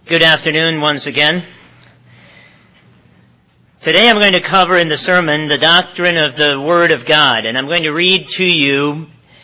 Good afternoon once again. Today I'm going to cover in the sermon the doctrine of the Word of God, and I'm going to read to you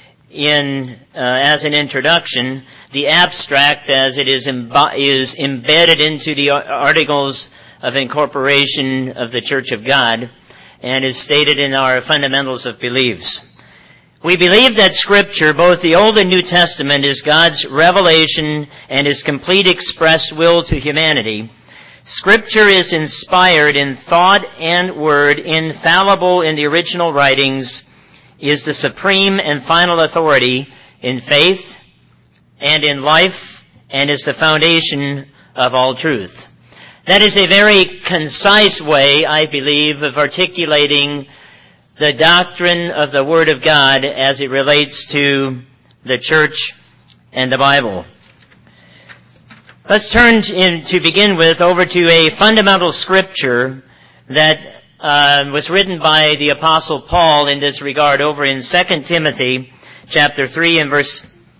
as an introduction the abstract as it is embedded into the Articles of Incorporation of the Church of God and is stated in our Fundamentals of Beliefs. We believe that Scripture, both the Old and New Testament, is God's revelation and His complete expressed will to humanity. Scripture is inspired in thought and word, infallible in the original writings, is the supreme and final authority in faith and in life, and is the foundation of all truth. That is a very concise way, I believe, of articulating the doctrine of the Word of God as it relates to the church and the Bible. Let's turn to begin with over to a fundamental scripture that was written by the Apostle Paul in this regard over in 2 Timothy chapter 3 and verse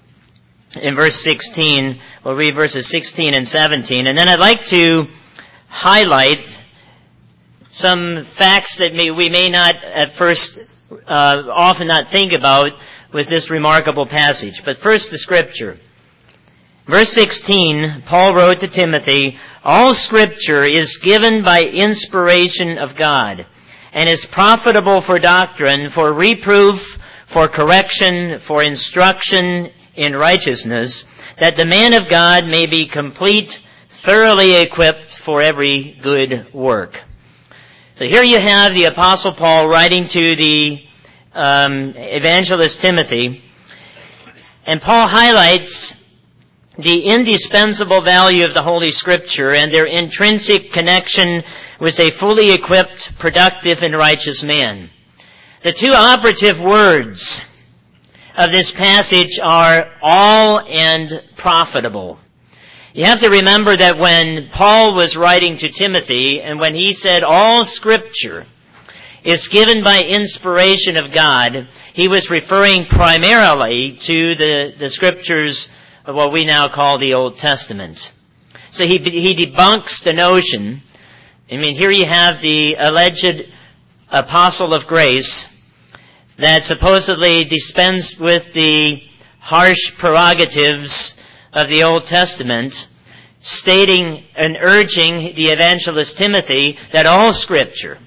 16. We'll read verses 16 and 17. And then I'd like to highlight some facts that we may not at first often not think about with this remarkable passage. But first the scripture. Verse 16, Paul wrote to Timothy, "All scripture is given by inspiration of God, and is profitable for doctrine, for reproof, for correction, for instruction in righteousness, that the man of God may be complete, thoroughly equipped for every good work." So here you have the Apostle Paul writing to the evangelist Timothy, and Paul highlights the indispensable value of the Holy Scripture and their intrinsic connection with a fully equipped, productive, and righteous man. The two operative words of this passage are all and profitable. You have to remember that when Paul was writing to Timothy, and when he said all Scripture is given by inspiration of God, he was referring primarily to the Scriptures of what we now call the Old Testament. So he debunks the notion. Here you have the alleged apostle of grace that supposedly dispensed with the harsh prerogatives of the Old Testament, stating and urging the evangelist Timothy that all Scripture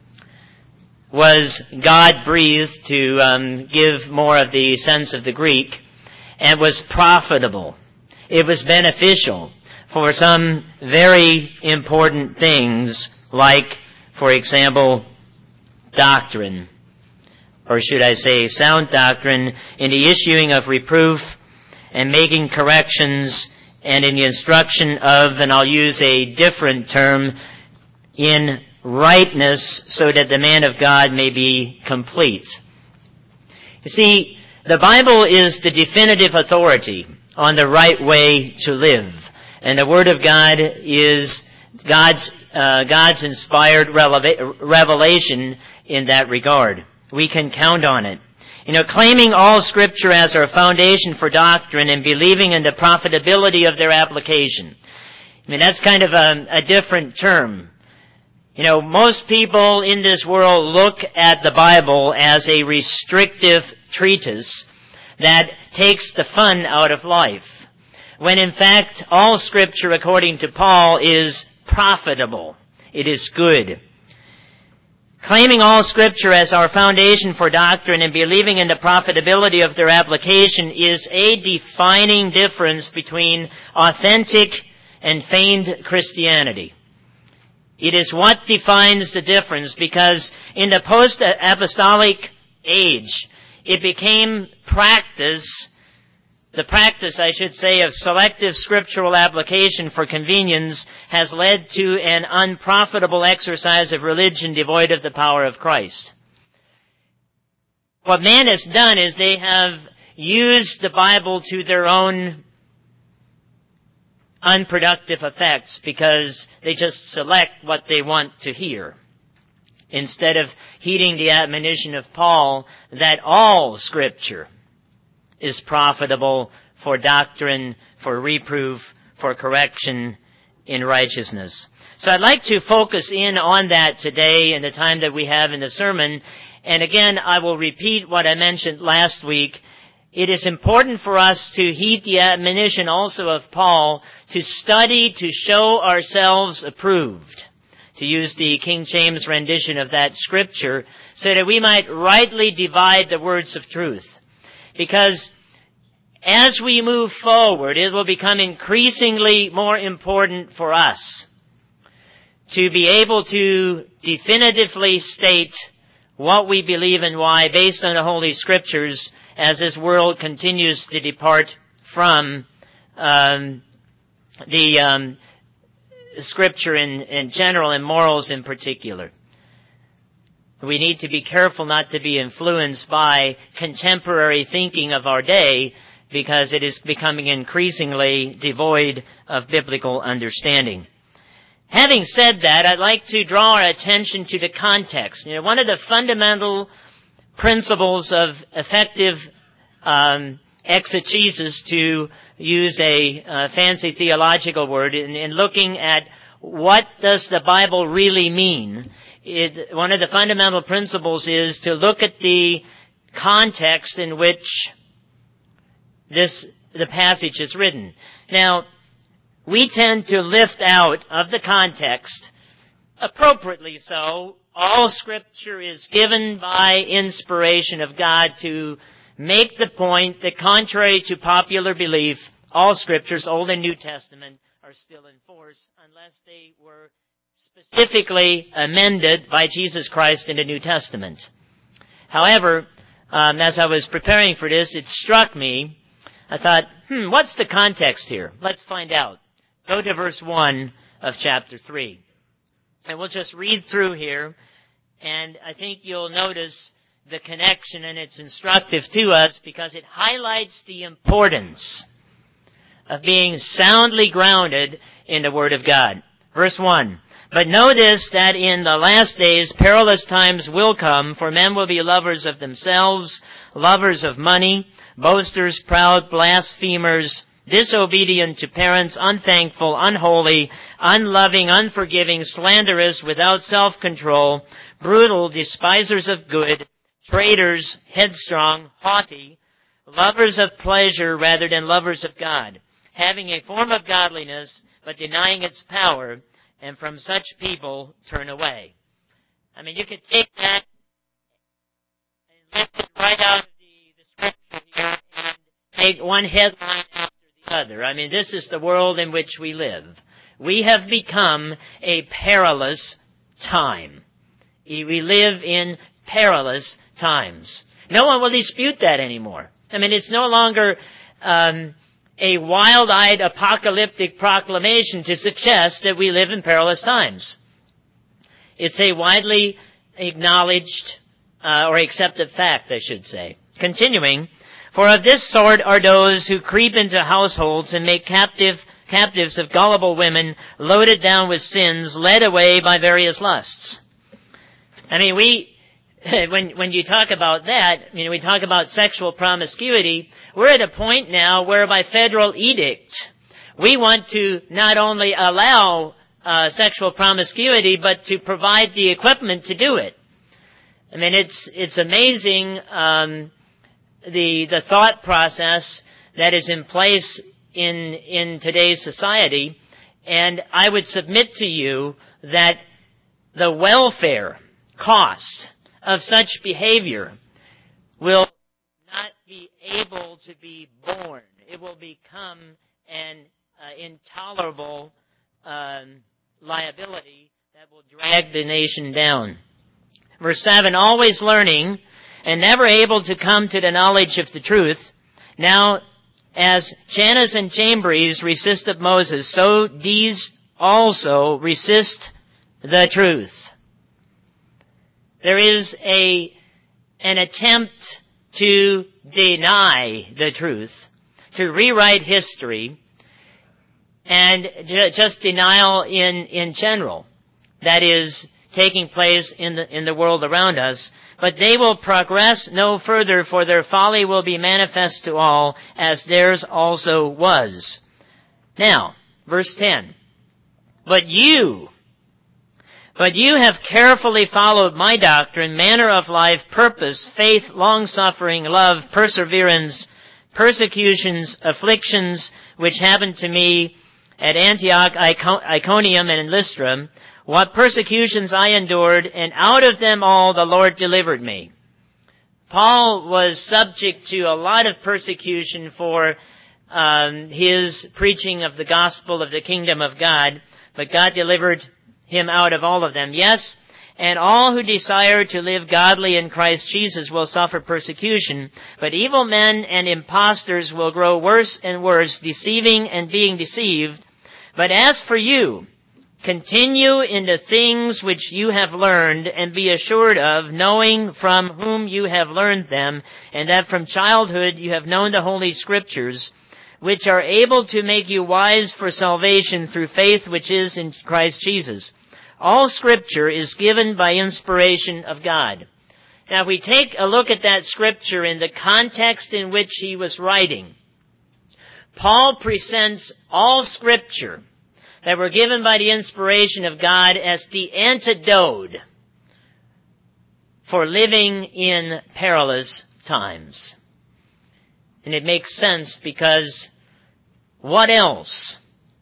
was God-breathed, to give more of the sense of the Greek, and was profitable. It was beneficial for some very important things, like, for example, doctrine, or should I say sound doctrine, in the issuing of reproof and making corrections, and in the instruction of, and I'll use a different term, in rightness, so that the man of God may be complete. You see, the Bible is the definitive authority on the right way to live, and the Word of God is God's inspired revelation in that regard. We can count on it. Claiming all Scripture as our foundation for doctrine and believing in the profitability of their application. That's kind of a different term. Most people in this world look at the Bible as a restrictive treatise that takes the fun out of life, when in fact all Scripture, according to Paul, is profitable. It is good. Claiming all Scripture as our foundation for doctrine and believing in the profitability of their application is a defining difference between authentic and feigned Christianity. It is what defines the difference, because in the post-apostolic age, it became the practice, I should say, of selective scriptural application for convenience has led to an unprofitable exercise of religion devoid of the power of Christ. What man has done is they have used the Bible to their own unproductive effects, because they just select what they want to hear, instead of heeding the admonition of Paul that all Scripture is profitable for doctrine, for reproof, for correction, in righteousness. So I'd like to focus in on that today in the time that we have in the sermon. And again, I will repeat what I mentioned last week. It is important for us to heed the admonition also of Paul to study to show ourselves approved, to use the King James rendition of that scripture, so that we might rightly divide the words of truth. Because as we move forward, it will become increasingly more important for us to be able to definitively state what we believe and why based on the Holy Scriptures as this world continues to depart from the Scripture in general and morals in particular. We need to be careful not to be influenced by contemporary thinking of our day, because it is becoming increasingly devoid of biblical understanding. Having said that, I'd like to draw our attention to the context. One of the fundamental principles of effective exegesis, to use a fancy theological word, in looking at what does the Bible really mean, one of the fundamental principles is to look at the context in which the passage is written. Now, we tend to lift out of the context, appropriately so, all Scripture is given by inspiration of God to make the point that contrary to popular belief, all Scriptures, Old and New Testament, are still in force unless they were specifically amended by Jesus Christ in the New Testament. However, as I was preparing for this, it struck me, I thought, what's the context here? Let's find out. Go to verse 1 of chapter 3. And we'll just read through here, and I think you'll notice the connection, and it's instructive to us because it highlights the importance of being soundly grounded in the Word of God. Verse 1. But know this, that in the last days perilous times will come, for men will be lovers of themselves, lovers of money, boasters, proud, blasphemers, disobedient to parents, unthankful, unholy, unloving, unforgiving, slanderous, without self-control, brutal, despisers of good, traitors, headstrong, haughty, lovers of pleasure rather than lovers of God, having a form of godliness, but denying its power, and from such people turn away. I mean, you could take that and lift it right out of the scripture here and take one headline after the other. I mean, this is the world in which we live. We have become a perilous time. We live in perilous times. No one will dispute that anymore. I mean, it's no longer a wild-eyed apocalyptic proclamation to suggest that we live in perilous times. It's a widely acknowledged or accepted fact, I should say. Continuing, for of this sort are those who creep into households and make captives of gullible women, loaded down with sins, led away by various lusts. I mean, when you talk about that, we talk about sexual promiscuity, we're at a point now where by federal edict, we want to not only allow sexual promiscuity, but to provide the equipment to do it. I mean, it's amazing, the thought process that is in place in today's society, and I would submit to you that the welfare cost of such behavior will not be able to be borne. It will become an intolerable liability that will drag the nation down. Verse 7, always learning and never able to come to the knowledge of the truth. Now, as Jannes and Jambres resisted Moses, so these also resist the truth. There is an attempt to deny the truth, to rewrite history, and just denial in general that is taking place in the world around us. But they will progress no further, for their folly will be manifest to all, as theirs also was. Now, verse 10. But you have carefully followed my doctrine, manner of life, purpose, faith, long-suffering, love, perseverance, persecutions, afflictions, which happened to me at Antioch, Iconium, and in Lystra, what persecutions I endured, and out of them all the Lord delivered me. Paul was subject to a lot of persecution for his preaching of the gospel of the kingdom of God, but God delivered him out of all of them. Yes, and all who desire to live godly in Christ Jesus will suffer persecution, but evil men and impostors will grow worse and worse, deceiving and being deceived. But as for you, continue in the things which you have learned, and be assured of, knowing from whom you have learned them, and that from childhood you have known the Holy Scriptures, which are able to make you wise for salvation through faith which is in Christ Jesus. All Scripture is given by inspiration of God. Now, if we take a look at that Scripture in the context in which he was writing, Paul presents all Scripture that were given by the inspiration of God as the antidote for living in perilous times. And it makes sense, because what else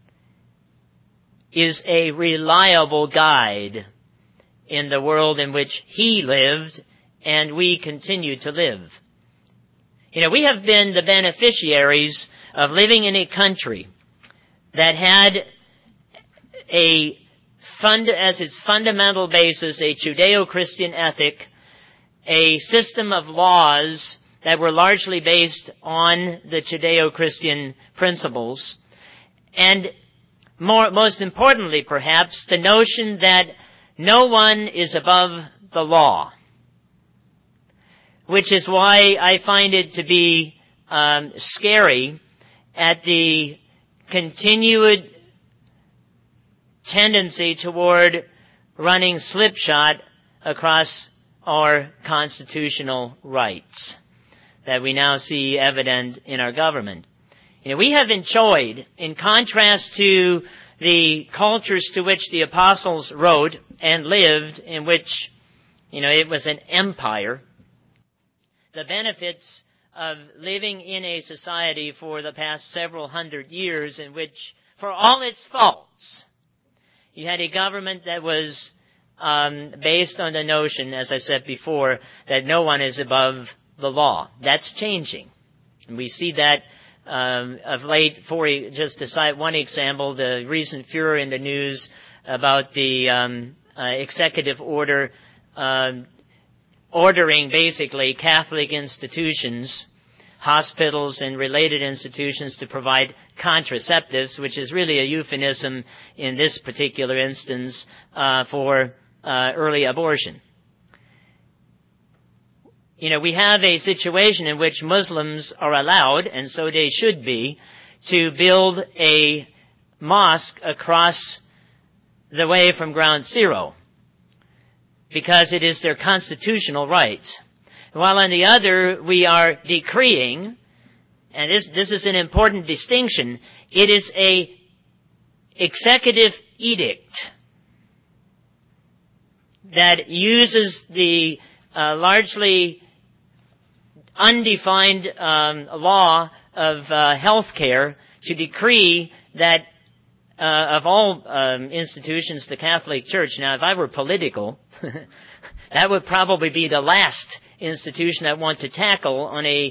is a reliable guide in the world in which he lived and we continue to live? You know, we have been the beneficiaries of living in a country that had as its fundamental basis a Judeo-Christian ethic, a system of laws that were largely based on the Judeo-Christian principles, and most importantly, perhaps, the notion that no one is above the law, which is why I find it to be scary at the continued tendency toward running slipshod across our constitutional rights that we now see evident in our government. You know, we have enjoyed, in contrast to the cultures to which the apostles wrote and lived, in which, you know, it was an empire, the benefits of living in a society for the past several hundred years in which, for all its faults, you had a government that was based on the notion, as I said before, that no one is above the law. That's changing. And we see that of late. Just to cite one example, the recent furor in the news about the executive order ordering basically Catholic institutions, hospitals, and related institutions to provide contraceptives, which is really a euphemism in this particular instance for early abortion. You know, we have a situation in which Muslims are allowed, and so they should be, to build a mosque across the way from Ground Zero, because it is their constitutional right. While on the other, we are decreeing, and this is an important distinction, it is a executive edict that uses the largely undefined law of health care to decree that of all institutions, the Catholic Church. Now, if I were political, that would probably be the last institution I want to tackle on a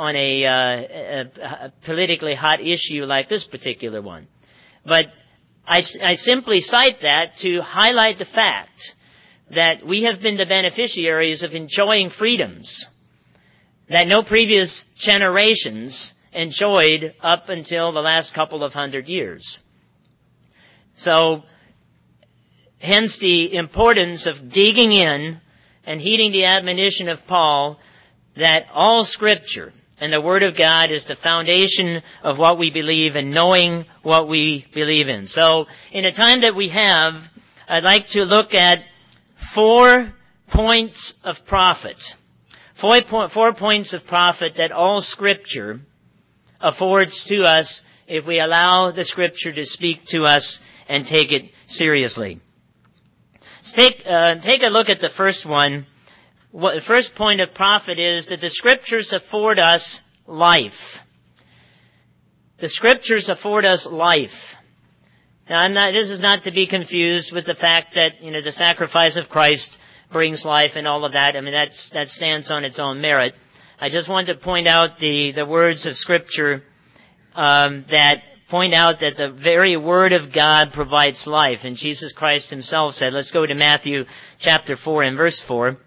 politically hot issue like this particular one. But I simply cite that to highlight the fact that we have been the beneficiaries of enjoying freedoms that no previous generations enjoyed up until the last couple of hundred years. So, hence the importance of digging in and heeding the admonition of Paul that all Scripture and the Word of God is the foundation of what we believe and knowing what we believe in. So, in the time that we have, I'd like to look at 4 points of profit. 4 points of profit that all Scripture affords to us if we allow the Scripture to speak to us and take it seriously. Let's take a look at the first one. The first point of profit is that the Scriptures afford us life. The Scriptures afford us life. Now, this is not to be confused with the fact that, the sacrifice of Christ brings life and all of that. I mean, that stands on its own merit. I just want to point out the words of Scripture that point out that the very Word of God provides life. And Jesus Christ himself said, let's go to Matthew chapter 4 and verse 4,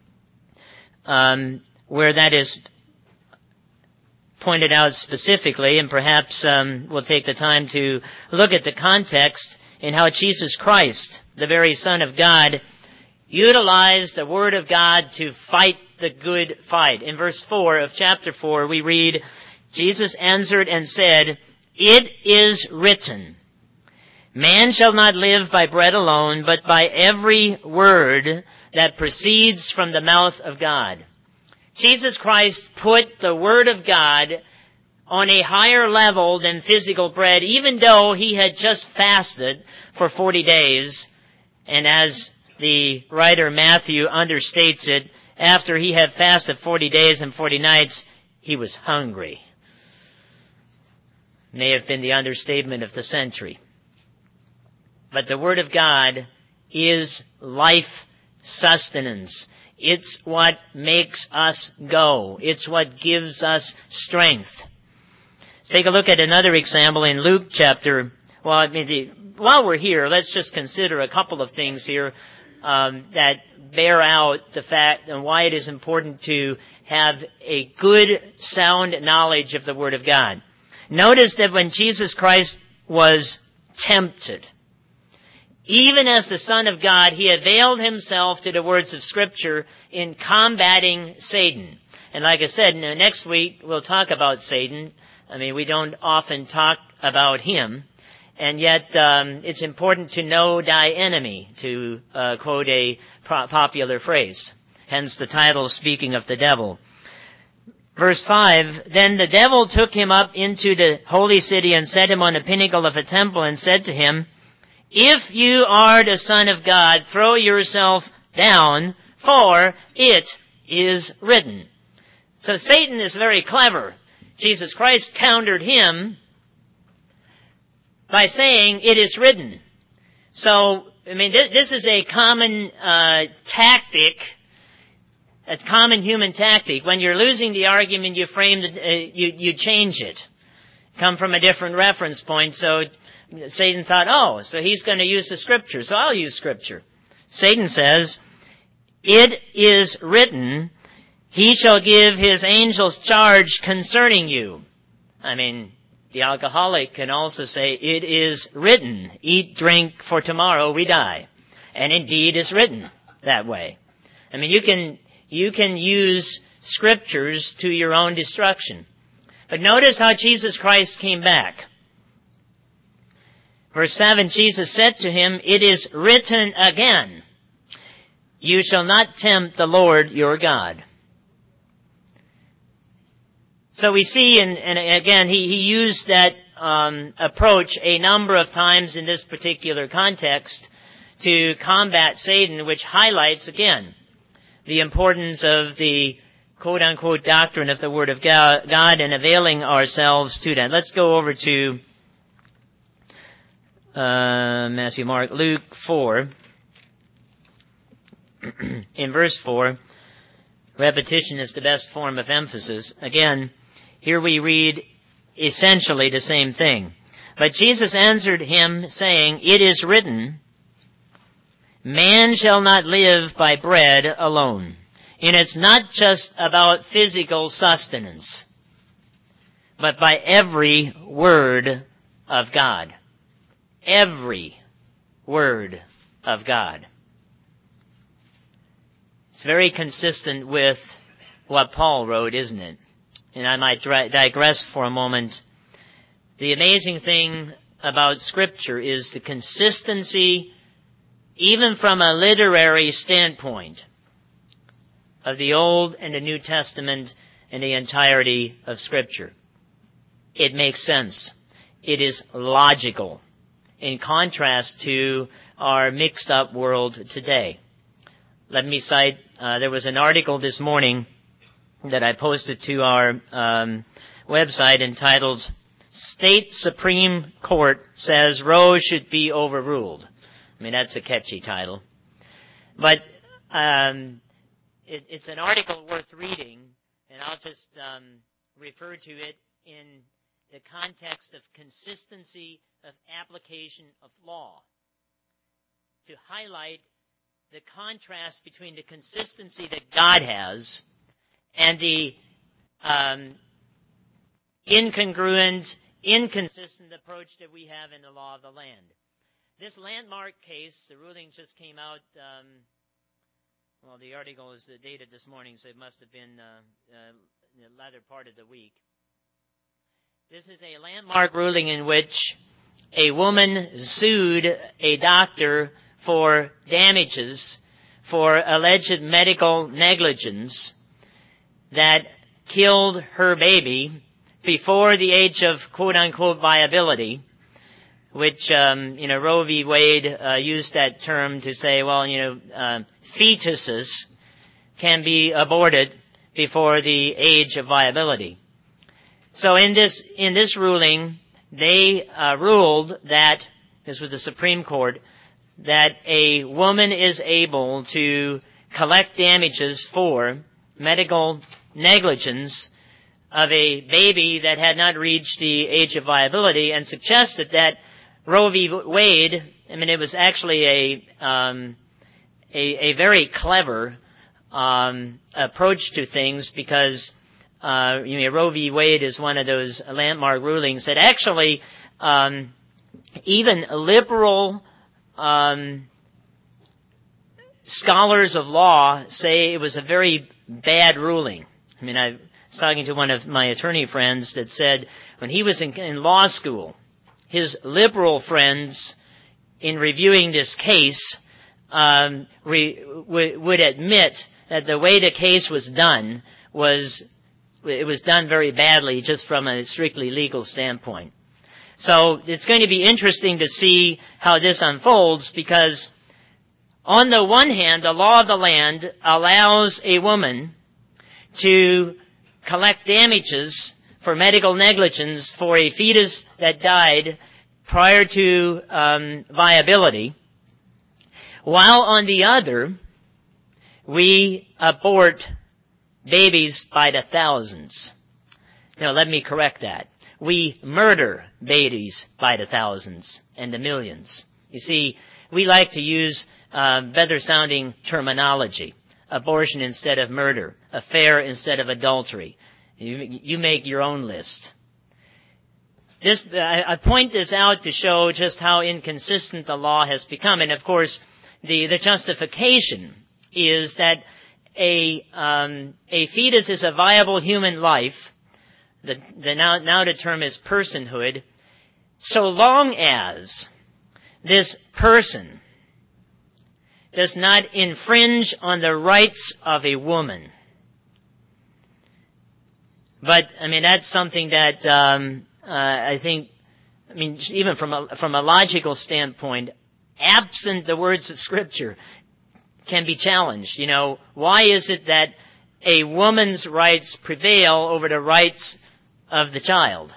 where that is pointed out specifically, and perhaps we'll take the time to look at the context in how Jesus Christ, the very Son of God, utilized the Word of God to fight the good fight. In verse 4 of chapter 4, we read, Jesus answered and said, "It is written, man shall not live by bread alone, but by every word that proceeds from the mouth of God." Jesus Christ put the Word of God on a higher level than physical bread, even though he had just fasted for 40 days. And as the writer Matthew understates it, after he had fasted 40 days and 40 nights, he was hungry. May have been the understatement of the century. But the Word of God is life sustenance. It's what makes us go. It's what gives us strength. Let's take a look at another example in Luke chapter. While we're here, let's just consider a couple of things here that bear out the fact and why it is important to have a good, sound knowledge of the Word of God. Notice that when Jesus Christ was tempted, even as the Son of God, he availed himself to the words of Scripture in combating Satan. And like I said, next week we'll talk about Satan. I mean, we don't often talk about him. And yet, it's important to know thy enemy, to quote a popular phrase. Hence the title, Speaking of the Devil. Verse 5, then the devil took him up into the holy city and set him on the pinnacle of a temple and said to him, "If you are the Son of God, throw yourself down, for it is written." So Satan is very clever. Jesus Christ countered him by saying, "It is written." So, I mean, this is a common tactic, a common human tactic. When you're losing the argument, you frame you change it. Come from a different reference point. So Satan thought, so he's going to use the Scripture, so I'll use Scripture. Satan says, "It is written, he shall give his angels charge concerning you." I mean, the alcoholic can also say, "It is written, eat, drink, for tomorrow we die." And indeed it's written that way. I mean, you can use Scriptures to your own destruction. But notice how Jesus Christ came back. Verse 7, Jesus said to him, "It is written again, you shall not tempt the Lord your God." So we see, and again, he used that approach a number of times in this particular context to combat Satan, which highlights, again, the importance of the quote-unquote doctrine of the Word of God and availing ourselves to that. Let's go over to Matthew, Mark, Luke 4. In verse 4, repetition is the best form of emphasis. Again, here we read essentially the same thing. But Jesus answered him, saying, "It is written, man shall not live by bread alone." And it's not just about physical sustenance, but by every word of God. Every word of God. It's very consistent with what Paul wrote, isn't it? And I might digress for a moment. The amazing thing about Scripture is the consistency, even from a literary standpoint, of the Old and the New Testament and the entirety of Scripture. It makes sense. It is logical. in contrast to our mixed up world today. Let me cite, there was an article this morning that I posted to our website entitled, State Supreme Court Says Roe Should Be Overruled. I mean, that's a catchy title. But it's an article worth reading, and I'll just refer to it in the context of consistency of application of law, to highlight the contrast between the consistency that God has and the incongruent, inconsistent approach that we have in the law of the land. This landmark case, the ruling just came out, the article is dated this morning, so it must have been the latter part of the week. This is a landmark ruling in which a woman sued a doctor for damages for alleged medical negligence that killed her baby before the age of quote-unquote viability, which, Roe v. Wade used that term to say, fetuses can be aborted before the age of viability. So in this ruling, they ruled that, this was the Supreme Court, that a woman is able to collect damages for medical negligence of a baby that had not reached the age of viability, and suggested that Roe v. Wade, it was actually a very clever approach to things, because Roe v. Wade is one of those landmark rulings that actually even liberal scholars of law say it was a very bad ruling. I was talking to one of my attorney friends that said when he was in law school, his liberal friends, in reviewing this case, would admit that the way the case was done it was done very badly, just from a strictly legal standpoint. So it's going to be interesting to see how this unfolds, because on the one hand, the law of the land allows a woman to collect damages for medical negligence for a fetus that died prior to viability, while on the other, we abort babies by the thousands. No, let me correct that. We murder babies by the thousands and the millions. You see, we like to use better-sounding terminology. Abortion instead of murder. Affair instead of adultery. You make your own list. I point this out to show just how inconsistent the law has become. And of course, the justification is that a fetus is a viable human life. Now the term is personhood, so long as this person does not infringe on the rights of a woman. But, that's something that I think, even from a logical standpoint, absent the words of Scripture, can be challenged. Why is it that a woman's rights prevail over the rights of the child?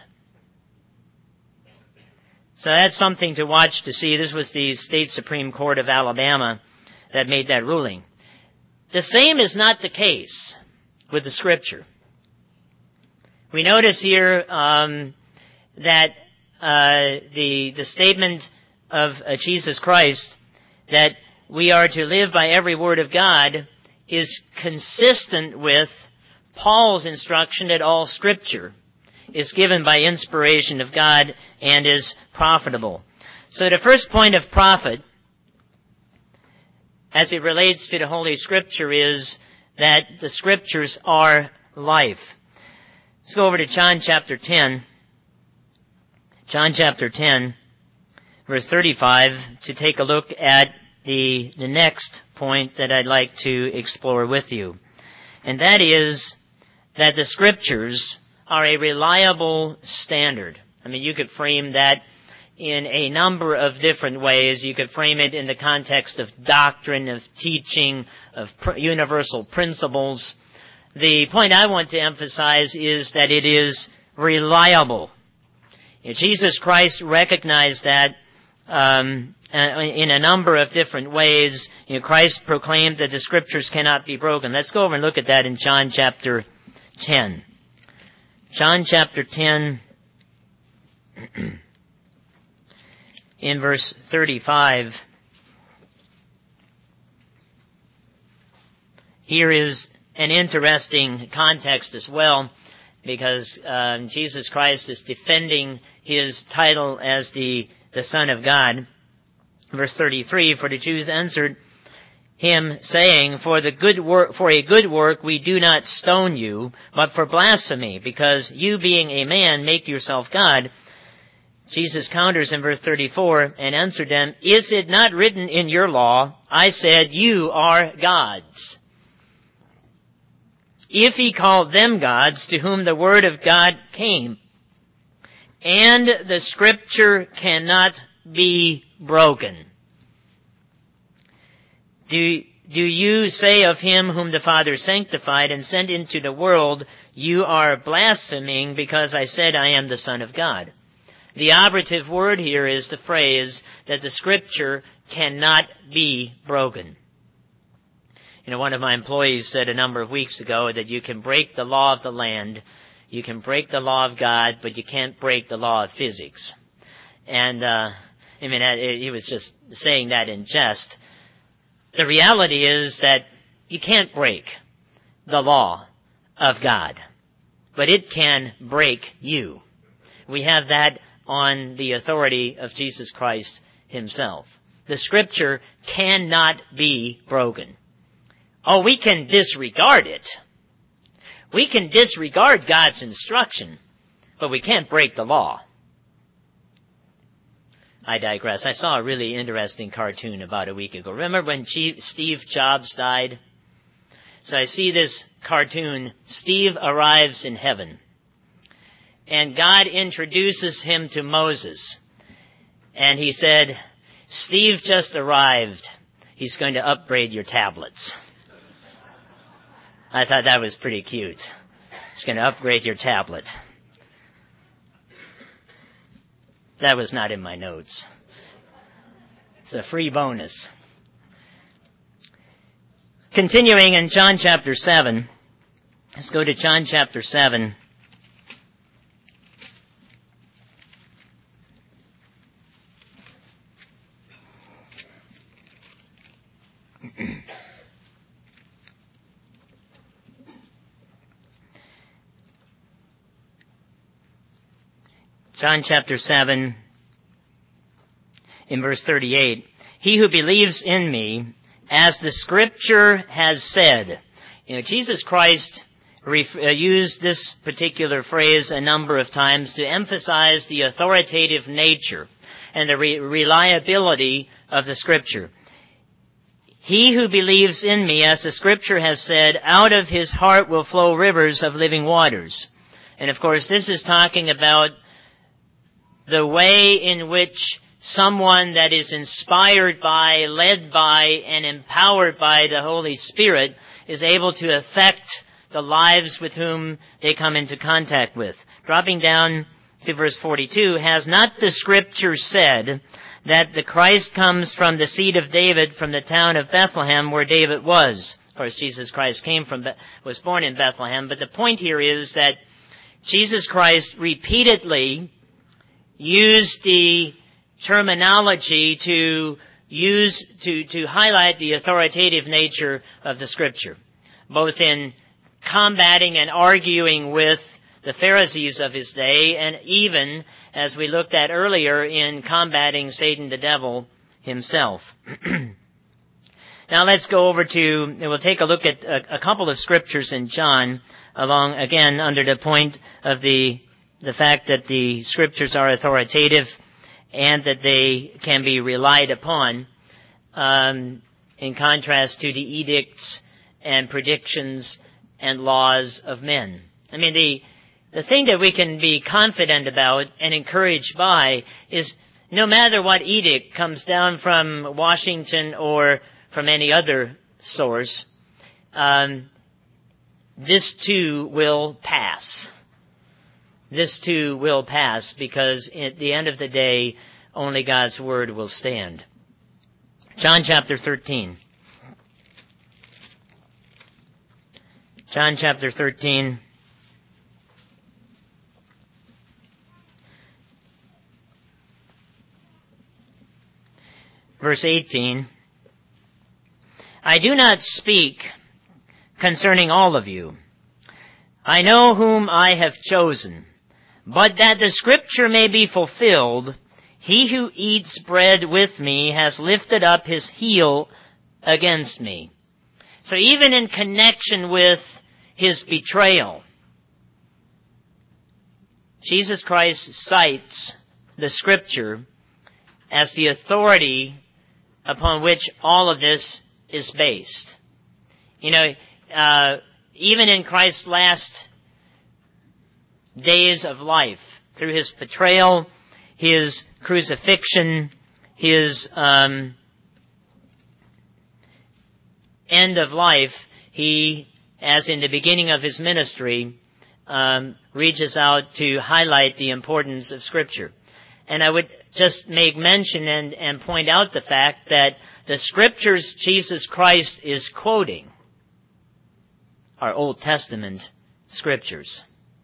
So that's something to watch to see. This was the State Supreme Court of Alabama that made that ruling. The same is not the case with the Scripture. We notice here that the statement of Jesus Christ that we are to live by every word of God is consistent with Paul's instruction that all Scripture is given by inspiration of God and is profitable. So the first point of profit, as it relates to the Holy Scripture, is that the Scriptures are life. Let's go over to John chapter 10. John chapter 10, verse 35, to take a look at the next point that I'd like to explore with you. And that is that the Scriptures are a reliable standard. You could frame that in a number of different ways. You could frame it in the context of doctrine, of teaching, of universal principles. The point I want to emphasize is that it is reliable. Jesus Christ recognized that in a number of different ways. Christ proclaimed that the Scriptures cannot be broken. Let's go over and look at that in John chapter 10. John chapter 10, in verse 35. Here is an interesting context as well, because Jesus Christ is defending his title as the Son of God. Verse 33, for the Jews answered him, saying, for a good work we do not stone you, but for blasphemy, because you being a man make yourself God. Jesus counters in verse 34 and answered them, is it not written in your law, I said, you are gods? If he called them gods, to whom the word of God came, and the Scripture cannot be broken. Do you say of him whom the Father sanctified and sent into the world, you are blaspheming because I said I am the Son of God? The operative word here is the phrase that the Scripture cannot be broken. One of my employees said a number of weeks ago that you can break the law of the land, you can break the law of God, but you can't break the law of physics. And, he was just saying that in jest. The reality is that you can't break the law of God, but it can break you. We have that on the authority of Jesus Christ himself. The Scripture cannot be broken. Oh, we can disregard it. We can disregard God's instruction, but we can't break the law. I digress. I saw a really interesting cartoon about a week ago. Remember when Steve Jobs died? So I see this cartoon, Steve arrives in heaven, and God introduces him to Moses, and he said, Steve just arrived. He's going to upgrade your tablets. I thought that was pretty cute. He's going to upgrade your tablet. That was not in my notes. It's a free bonus. Continuing in John chapter 7. Let's go to John chapter 7. John chapter 7, in verse 38, he who believes in me, as the Scripture has said. Jesus Christ used this particular phrase a number of times to emphasize the authoritative nature and the reliability of the Scripture. He who believes in me, as the Scripture has said, out of his heart will flow rivers of living waters. And of course, this is talking about the way in which someone that is inspired by, led by, and empowered by the Holy Spirit is able to affect the lives with whom they come into contact with. Dropping down to verse 42, has not the Scripture said that the Christ comes from the seed of David, from the town of Bethlehem where David was? Of course, Jesus Christ was born in Bethlehem, but the point here is that Jesus Christ repeatedly used the terminology to highlight the authoritative nature of the Scripture, both in combating and arguing with the Pharisees of his day, and even, as we looked at earlier, in combating Satan the devil himself. Now let's go over and we'll take a look at a couple of scriptures in John, again, under the point of the fact that the Scriptures are authoritative and that they can be relied upon, in contrast to the edicts and predictions and laws of men. The thing that we can be confident about and encouraged by is no matter what edict comes down from Washington or from any other source, this too will pass. This too will pass, because at the end of the day, only God's word will stand. John chapter 13. John chapter 13. Verse 18. I do not speak concerning all of you. I know whom I have chosen, but that the scripture may be fulfilled, he who eats bread with me has lifted up his heel against me. So even in connection with his betrayal, Jesus Christ cites the scripture as the authority upon which all of this is based. You know, even in Christ's last days of life, through his betrayal, his crucifixion, his end of life, he, as in the beginning of his ministry, reaches out to highlight the importance of Scripture. And I would just make mention and point out the fact that the Scriptures Jesus Christ is quoting are Old Testament Scriptures.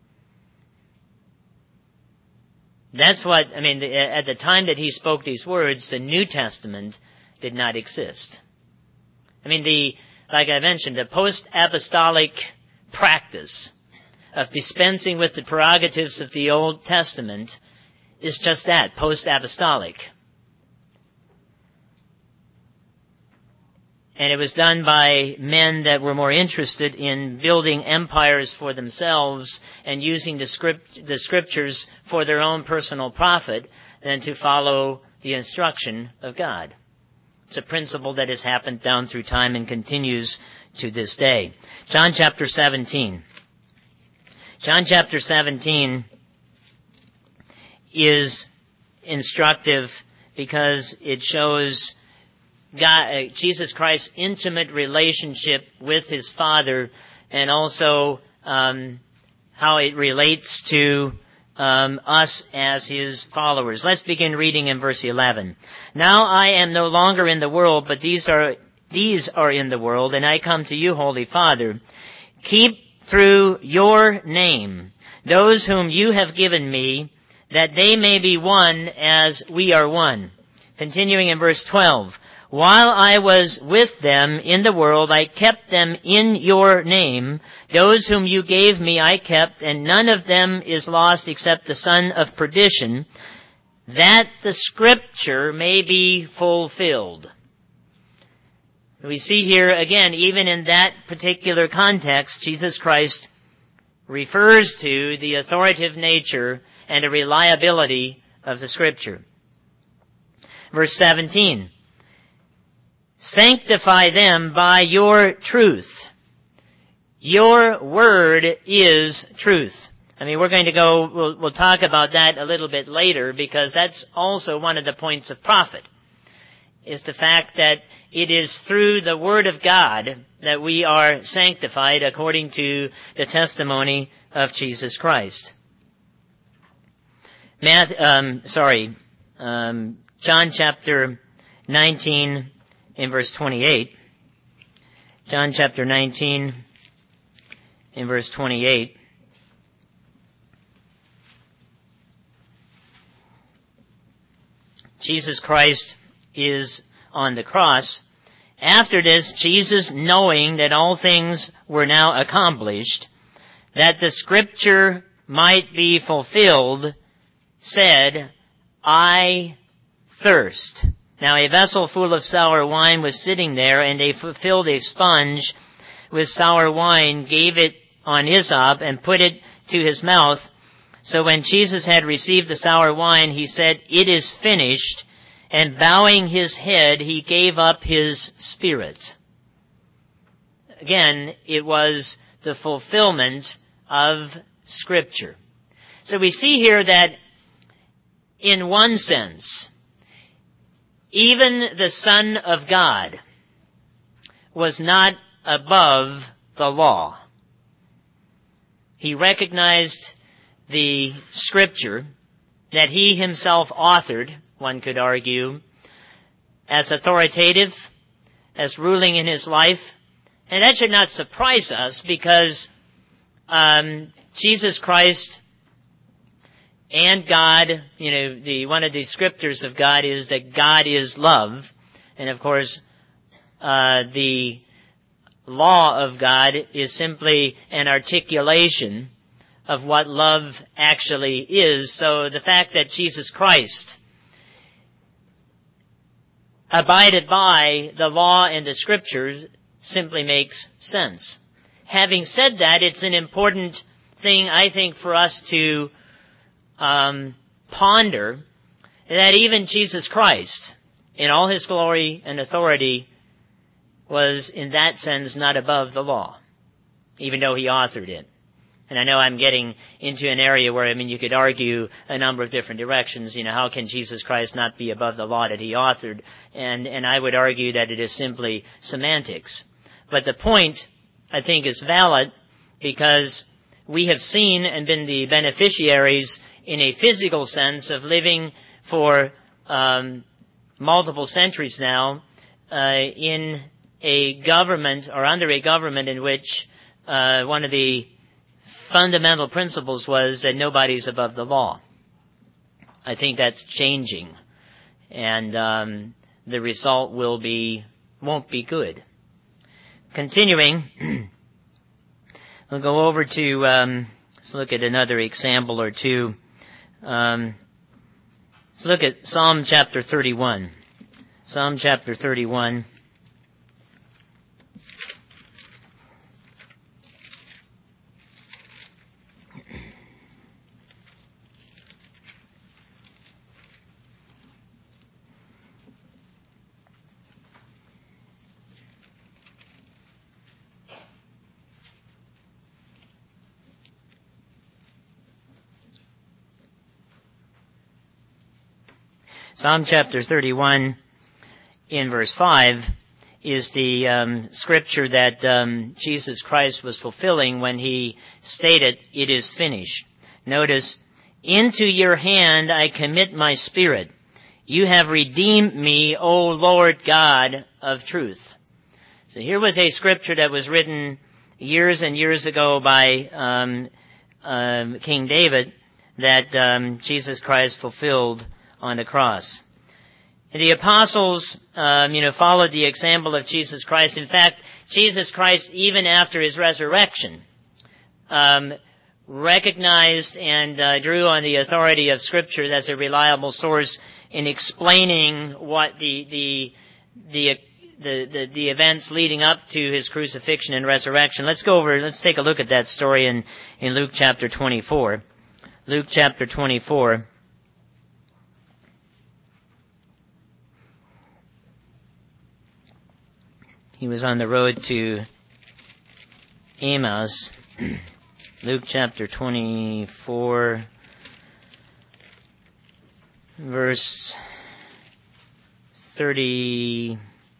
That's what, at the time that he spoke these words, the New Testament did not exist. Like I mentioned, the post-apostolic practice of dispensing with the prerogatives of the Old Testament is just that, post-apostolic. And it was done by men that were more interested in building empires for themselves and using the scriptures for their own personal profit than to follow the instruction of God. It's a principle that has happened down through time and continues to this day. John chapter 17. John chapter 17 is instructive because it shows Jesus Christ's intimate relationship with his Father, and also how it relates to us as his followers. Let's begin reading in verse 11. Now I am no longer in the world, but these are in the world, and I come to you, Holy Father. Keep through your name those whom you have given me, that they may be one as we are one. Continuing in verse 12. While I was with them in the world, I kept them in your name. Those whom you gave me I kept, and none of them is lost except the son of perdition, that the scripture may be fulfilled. We see here again, even in that particular context, Jesus Christ refers to the authoritative nature and the reliability of the scripture. Verse 17. Sanctify them by your truth. Your word is truth. We're going to we'll talk about that a little bit later, because that's also one of the points of profit, is the fact that it is through the word of God that we are sanctified according to the testimony of Jesus Christ. John chapter 19 in verse 28. John chapter 19 in verse 28. Jesus Christ is on the cross. After this, Jesus, knowing that all things were now accomplished, that the scripture might be fulfilled, said, I thirst. Now a vessel full of sour wine was sitting there, and they filled a sponge with sour wine, gave it on hyssop, and put it to his mouth. So when Jesus had received the sour wine, he said, It is finished. And bowing his head, he gave up his spirit. Again, it was the fulfillment of Scripture. So we see here that in one sense, even the Son of God was not above the law. He recognized the Scripture that he himself authored, one could argue, as authoritative, as ruling in his life. And that should not surprise us, because Jesus Christ and God, one of the descriptors of God is that God is love. And of course, the law of God is simply an articulation of what love actually is. So the fact that Jesus Christ abided by the law and the Scriptures simply makes sense. Having said that, it's an important thing, I think, for us to ponder that even Jesus Christ, in all his glory and authority, was in that sense not above the law, even though he authored it. And I know I'm getting into an area where, you could argue a number of different directions. How can Jesus Christ not be above the law that he authored? And I would argue that it is simply semantics. But the point, I think, is valid, because we have seen and been the beneficiaries in a physical sense of living for multiple centuries now in a government, or under a government, in which one of the fundamental principles was that nobody's above the law. I think that's changing, and the result won't be good. Continuing, we'll go over to let's look at another example or two. Let's look at Psalm chapter 31. Psalm chapter 31. Psalm chapter 31 in verse 5 is the scripture that Jesus Christ was fulfilling when he stated, "It is finished." Notice, "Into your hand I commit my spirit. You have redeemed me, O Lord God of truth." So here was a scripture that was written years and years ago by King David that Jesus Christ fulfilled on the cross. And the apostles, followed the example of Jesus Christ. In fact, Jesus Christ, even after his resurrection, recognized and drew on the authority of Scripture as a reliable source in explaining what the events leading up to his crucifixion and resurrection. Let's take a look at that story in Luke chapter 24. Luke chapter 24. He was on the road to Emmaus. Luke chapter 24, verse 30.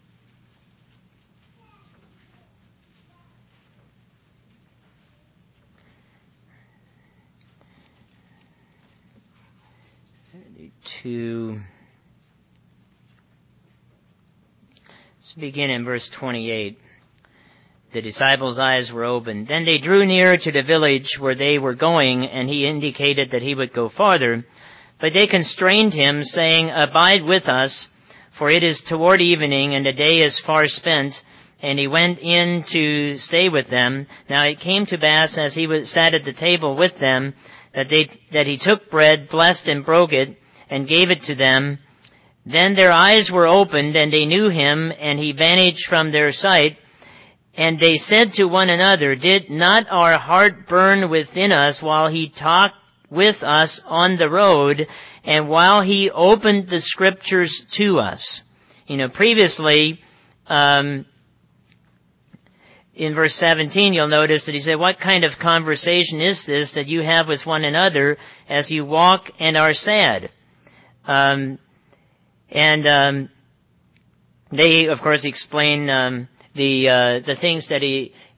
Let's begin in verse 28. The disciples' eyes were opened. Then they drew near to the village where they were going, and he indicated that he would go farther. But they constrained him, saying, "Abide with us, for it is toward evening, and the day is far spent." And he went in to stay with them. Now it came to pass, as he sat at the table with them, that he took bread, blessed and broke it, and gave it to them. Then their eyes were opened, and they knew him, and he vanished from their sight. And they said to one another, "Did not our heart burn within us while he talked with us on the road, and while he opened the Scriptures to us?" Previously, in verse 17, you'll notice that he said, "What kind of conversation is this that you have with one another as you walk and are sad?" They, of course, explain the things that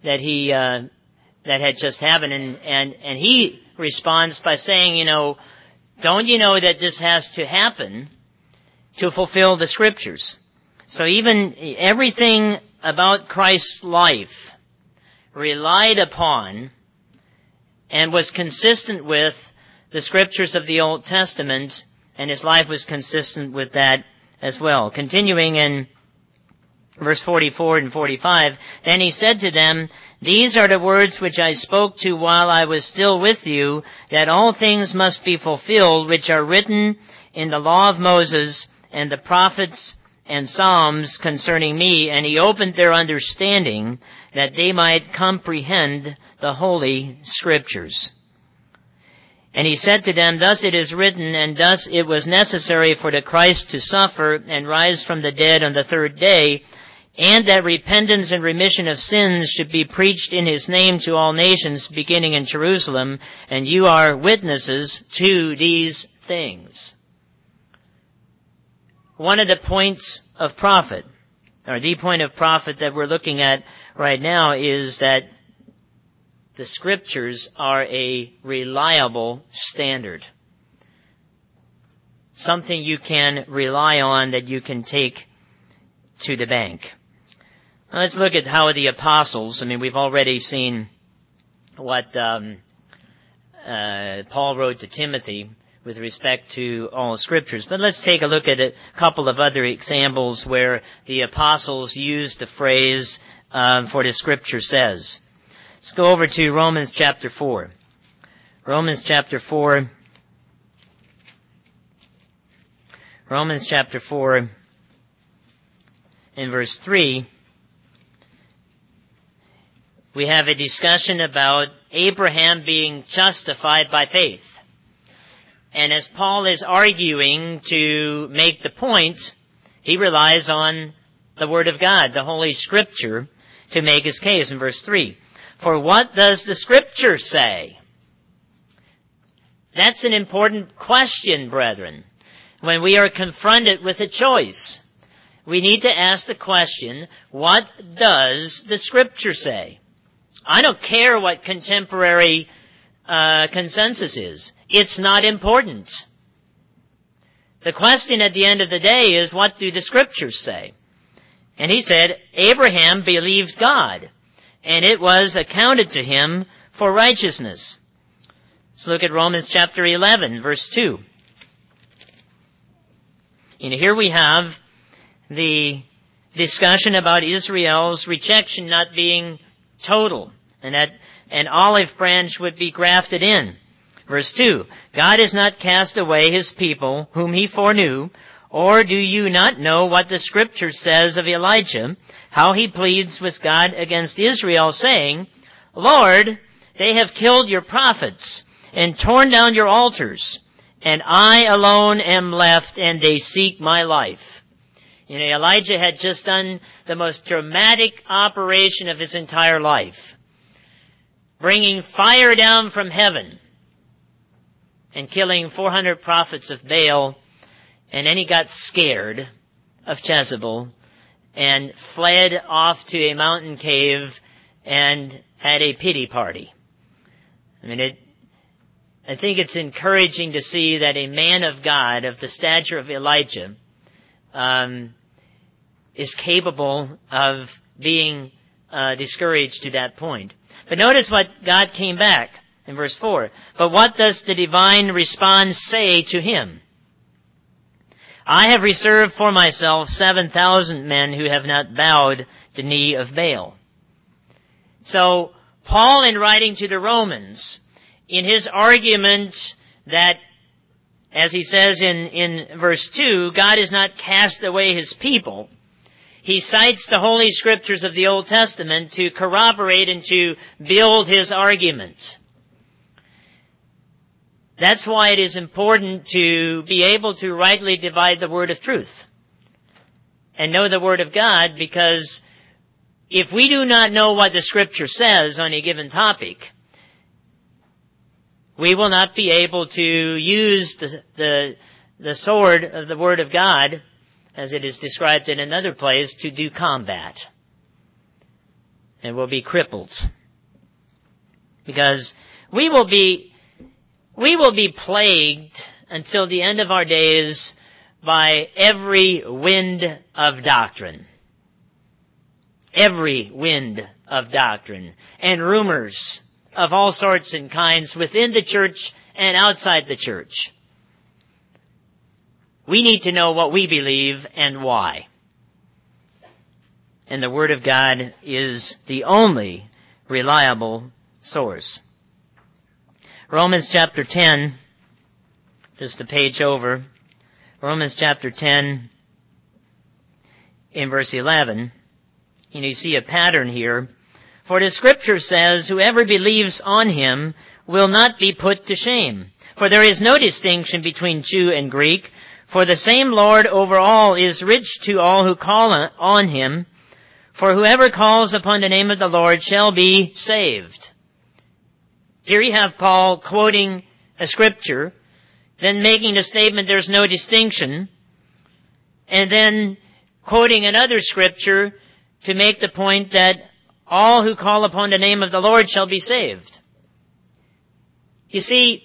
had just happened, and he responds by saying, don't you know that this has to happen to fulfill the Scriptures? So even everything about Christ's life relied upon and was consistent with the Scriptures of the Old Testament, and his life was consistent with that as well. Continuing in verse 44 and 45, then he said to them, these are the words which I spoke to while I was still with you, that all things must be fulfilled which are written in the law of Moses and the prophets and Psalms concerning me. And he opened their understanding that they might comprehend the Holy Scriptures. And he said to them, thus it is written, and thus it was necessary for the Christ to suffer and rise from the dead on the third day, and that repentance and remission of sins should be preached in his name to all nations, beginning in Jerusalem, and you are witnesses to these things. One of the points of prophet, or the point of prophet that we're looking at right now, is that the Scriptures are a reliable standard. Something you can rely on, that you can take to the bank. Now let's look at how the apostles, we've already seen what Paul wrote to Timothy with respect to all Scriptures. But let's take a look at a couple of other examples where the apostles used the phrase, for the Scripture says. Let's go over to Romans chapter 4. Romans chapter 4. Romans chapter 4 in verse 3. We have a discussion about Abraham being justified by faith. And as Paul is arguing to make the point, he relies on the Word of God, the Holy Scripture, to make his case in verse 3. For what does the Scripture say? That's an important question, brethren. When we are confronted with a choice, we need to ask the question, what does the Scripture say? I don't care what contemporary consensus is. It's not important. The question at the end of the day is, what do the Scriptures say? And he said, Abraham believed God, and it was accounted to him for righteousness. Let's look at Romans chapter 11, verse 2. And here we have the discussion about Israel's rejection not being total, and that an olive branch would be grafted in. Verse 2, God has not cast away his people whom he foreknew, or do you not know what the Scripture says of Elijah, how he pleads with God against Israel, saying, Lord, they have killed your prophets and torn down your altars, and I alone am left, and they seek my life. Elijah had just done the most dramatic operation of his entire life, bringing fire down from heaven and killing 400 prophets of Baal, and then he got scared of Jezebel and fled off to a mountain cave and had a pity party. I think it's encouraging to see that a man of God of the stature of Elijah is capable of being discouraged to that point. But notice what God came back in verse 4. But what does the divine response say to him? I have reserved for myself 7,000 men who have not bowed the knee of Baal. So Paul, in writing to the Romans, in his argument that, as he says in verse 2, God has not cast away his people, he cites the Holy Scriptures of the Old Testament to corroborate and to build his argument. That's why it is important to be able to rightly divide the word of truth and know the Word of God, because if we do not know what the Scripture says on a given topic, we will not be able to use the sword of the Word of God as it is described in another place, to do combat. And will be crippled. Because we will be plagued until the end of our days by every wind of doctrine. Every wind of doctrine. And rumors of all sorts and kinds within the church and outside the church. We need to know what we believe and why. And the Word of God is the only reliable source. Romans chapter 10, just a page over. Romans chapter 10, in verse 11. And you see a pattern here. For the Scripture says, whoever believes on him will not be put to shame. For there is no distinction between Jew and Greek. For the same Lord over all is rich to all who call on him. For whoever calls upon the name of the Lord shall be saved. Here you have Paul quoting a scripture, then making the statement there's no distinction, and then quoting another scripture to make the point that all who call upon the name of the Lord shall be saved. You see,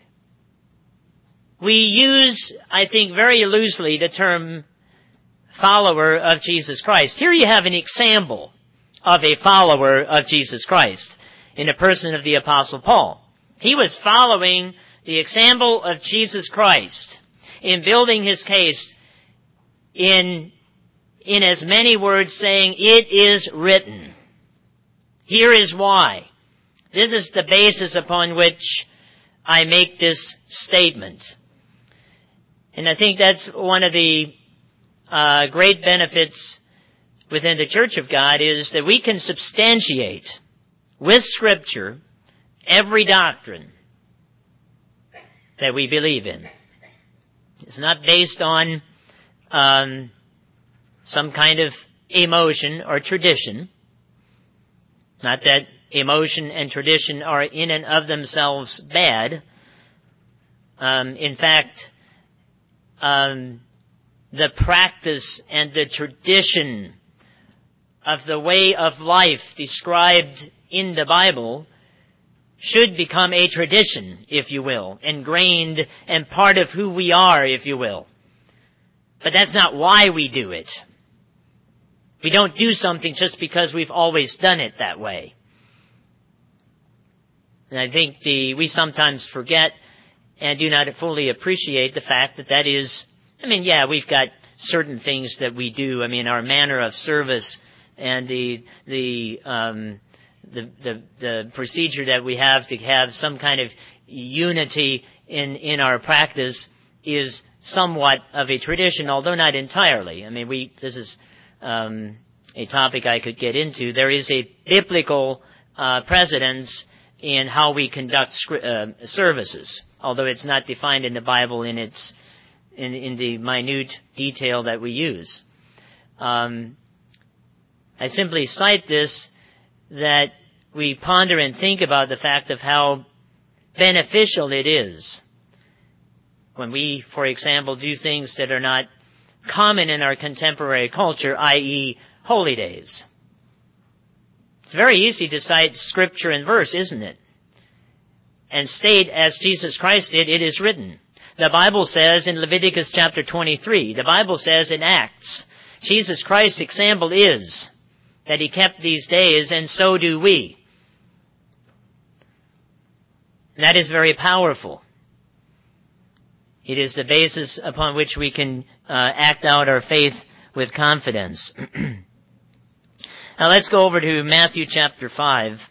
we use, I think, very loosely the term follower of Jesus Christ. Here you have an example of a follower of Jesus Christ in the person of the Apostle Paul. He was following the example of Jesus Christ in building his case in as many words saying, it is written. Here is why. This is the basis upon which I make this statement. And I think that's one of the great benefits within the Church of God is that we can substantiate with Scripture every doctrine that we believe in. It's not based on some kind of emotion or tradition. Not that emotion and tradition are in and of themselves bad. In fact, the practice and the tradition of the way of life described in the Bible should become a tradition, if you will, ingrained and part of who we are, if you will. But that's not why we do it. We don't do something just because we've always done it that way. And I think we sometimes forget and do not fully appreciate the fact that is, we've got certain things that we do. Our manner of service and the procedure that we have to have some kind of unity in our practice is somewhat of a tradition, although not entirely. This is a topic I could get into. There is a biblical precedence in how we conduct services, although it's not defined in the Bible in the minute detail that we use. I simply cite this that we ponder and think about the fact of how beneficial it is when we, for example, do things that are not common in our contemporary culture, i.e., holy days. It's very easy to cite scripture and verse, isn't it? And state, as Jesus Christ did, it is written. The Bible says in Leviticus chapter 23, the Bible says in Acts, Jesus Christ's example is that he kept these days, and so do we. And that is very powerful. It is the basis upon which we can act out our faith with confidence. Now let's go over to Matthew chapter 5.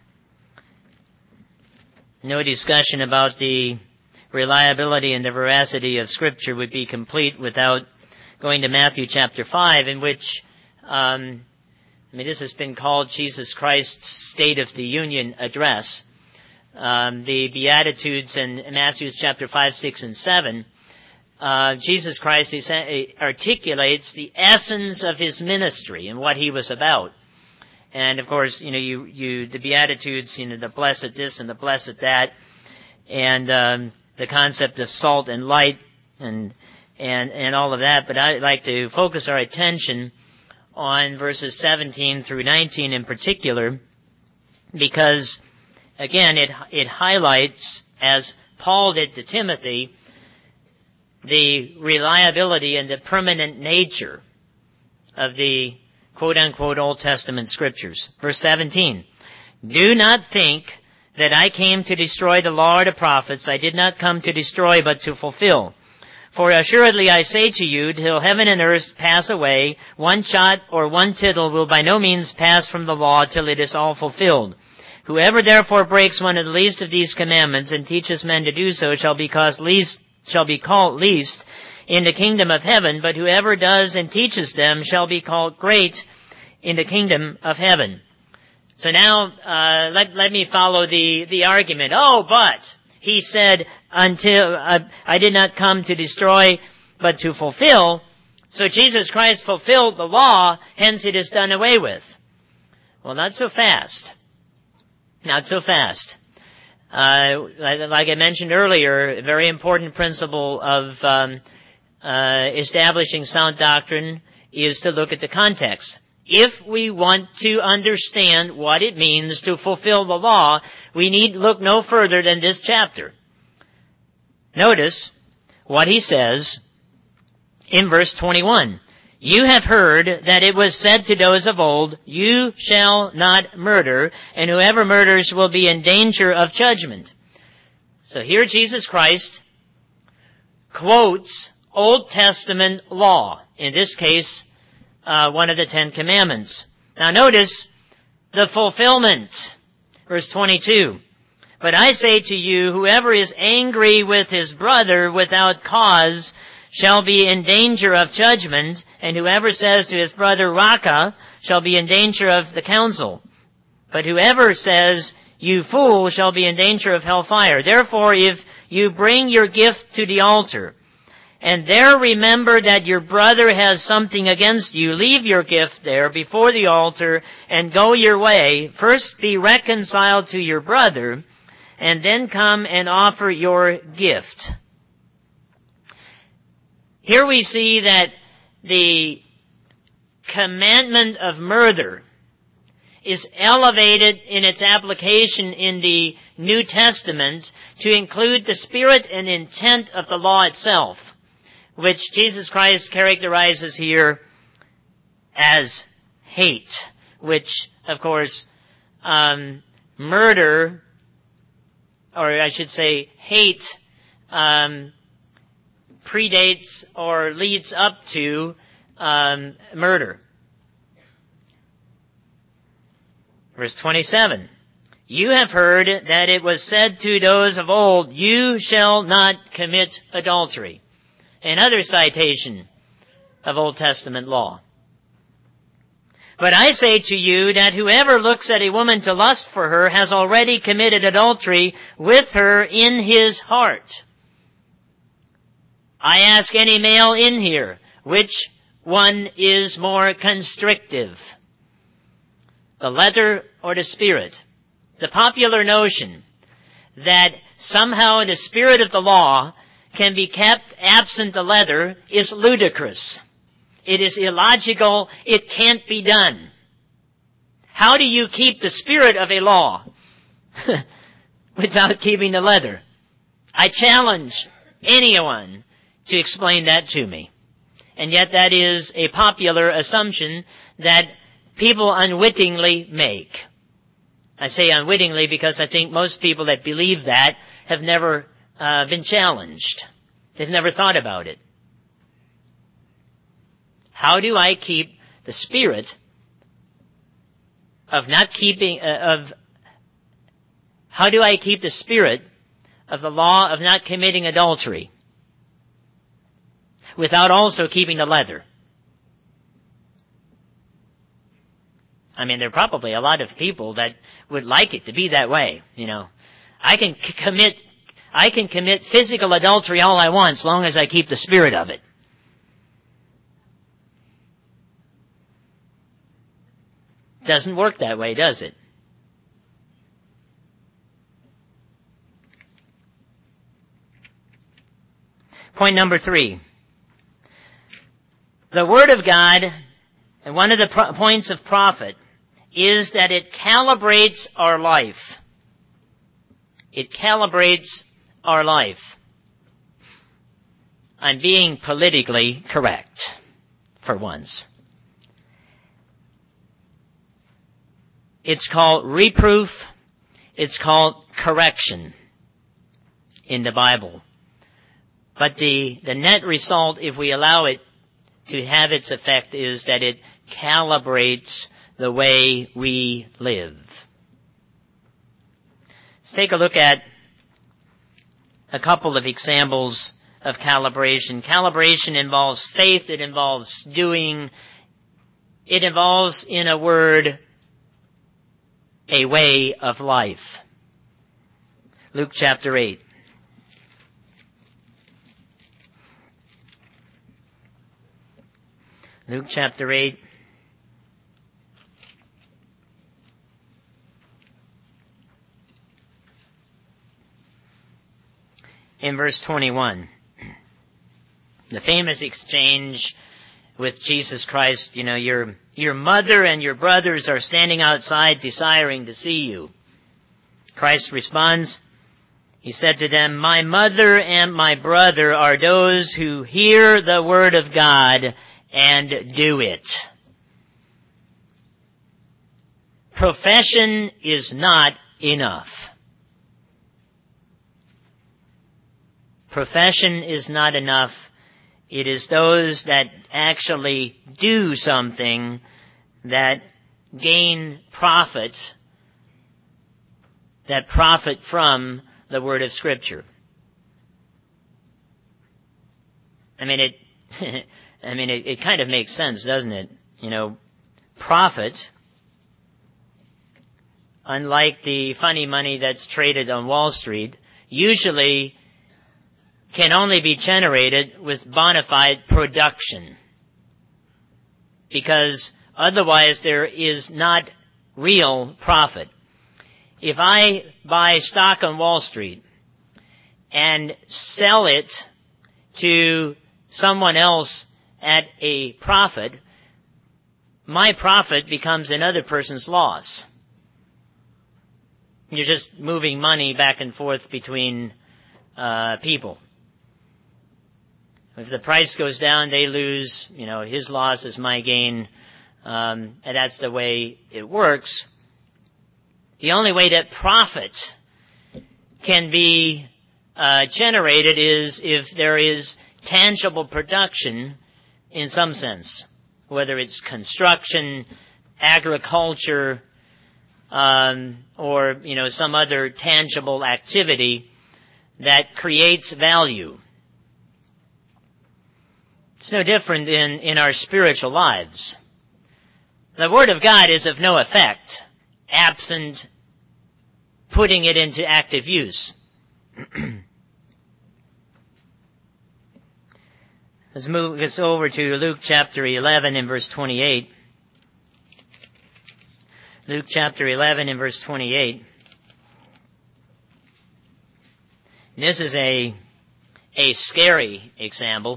No discussion about the reliability and the veracity of Scripture would be complete without going to Matthew chapter 5, in which, this has been called Jesus Christ's State of the Union address. The Beatitudes in Matthew chapter 5, 6, and 7, Jesus Christ articulates the essence of his ministry and what he was about. And of course, the Beatitudes, the blessed this and the blessed that, and the concept of salt and light, and and all of that, but I'd like to focus our attention on verses 17 through 19 in particular, because, again, it highlights, as Paul did to Timothy, the reliability and the permanent nature of the quote-unquote Old Testament Scriptures. Verse 17, "Do not think that I came to destroy the law or the prophets. I did not come to destroy, but to fulfill. For assuredly I say to you, till heaven and earth pass away, one jot or one tittle will by no means pass from the law till it is all fulfilled. Whoever therefore breaks one of the least of these commandments and teaches men to do so shall be called least in the kingdom of heaven, but whoever does and teaches them shall be called great in the kingdom of heaven." So now, let me follow the argument. Oh, but he said, until I did not come to destroy, but to fulfill. So Jesus Christ fulfilled the law, hence it is done away with. Well, not so fast. Not so fast. Like I mentioned earlier, a very important principle of establishing sound doctrine is to look at the context. If we want to understand what it means to fulfill the law, we need look no further than this chapter. Notice what he says in verse 21. "You have heard that it was said to those of old, 'You shall not murder, and whoever murders will be in danger of judgment.'" So here Jesus Christ quotes Old Testament law, in this case, one of the 10 Commandments. Now notice the fulfillment. Verse 22. "But I say to you, whoever is angry with his brother without cause shall be in danger of judgment, and whoever says to his brother, 'Raca,' shall be in danger of the council. But whoever says, 'You fool,' shall be in danger of hellfire. Therefore, if you bring your gift to the altar, and there remember that your brother has something against you, leave your gift there before the altar and go your way. First be reconciled to your brother, and then come and offer your gift." Here we see that the commandment of murder is elevated in its application in the New Testament to include the spirit and intent of the law itself, which Jesus Christ characterizes here as hate, which, of course, murder, or I should say hate, predates or leads up to murder. Verse 27, "You have heard that it was said to those of old, 'You shall not commit adultery.'" Another citation of Old Testament law. "But I say to you that whoever looks at a woman to lust for her has already committed adultery with her in his heart." I ask any male in here, which one is more constrictive? The letter or the spirit? The popular notion that somehow the spirit of the law can be kept absent the letter is ludicrous. It is illogical. It can't be done. How do you keep the spirit of a law without keeping the letter? I challenge anyone to explain that to me. And yet that is a popular assumption that people unwittingly make. I say unwittingly because I think most people that believe that have never been challenged. They've never thought about it. How do I keep the spirit of not keeping, how do I keep the spirit of the law of not committing adultery without also keeping the letter? I mean, there are probably a lot of people that would like it to be that way, you know. I can commit physical adultery all I want as long as I keep the spirit of it. Doesn't work that way, does it? Point number 3. The Word of God, and one of the points of prophet, is that it calibrates our life. It calibrates our life. I'm being politically correct, for once. It's called reproof. It's called correction in the Bible. But the net result, if we allow it to have its effect, is that it calibrates the way we live. Let's take a look at a couple of examples of calibration. Calibration involves faith. It involves doing. It involves, in a word, a way of life. Luke chapter 8. Luke chapter 8. In verse 21. The famous exchange with Jesus Christ, your mother and your brothers are standing outside desiring to see you. Christ responds, he said to them, my mother and my brother are those who hear the word of God and do it. Profession is not enough. Profession is not enough. It is those that actually do something that gain profit, that profit from the word of Scripture. It kind of makes sense, doesn't it? Profit, unlike the funny money that's traded on Wall Street, usually can only be generated with bona fide production. Because otherwise there is not real profit. If I buy stock on Wall Street and sell it to someone else at a profit, my profit becomes another person's loss. You're just moving money back and forth between people. If the price goes down, they lose, his loss is my gain, and that's the way it works. The only way that profit can be generated is if there is tangible production in some sense, whether it's construction, agriculture, or, some other tangible activity that creates value. It's no different in our spiritual lives. The Word of God is of no effect absent putting it into active use. Let's move this over to Luke chapter 11 and verse 28. Luke chapter 11 and verse 28. And this is a scary example,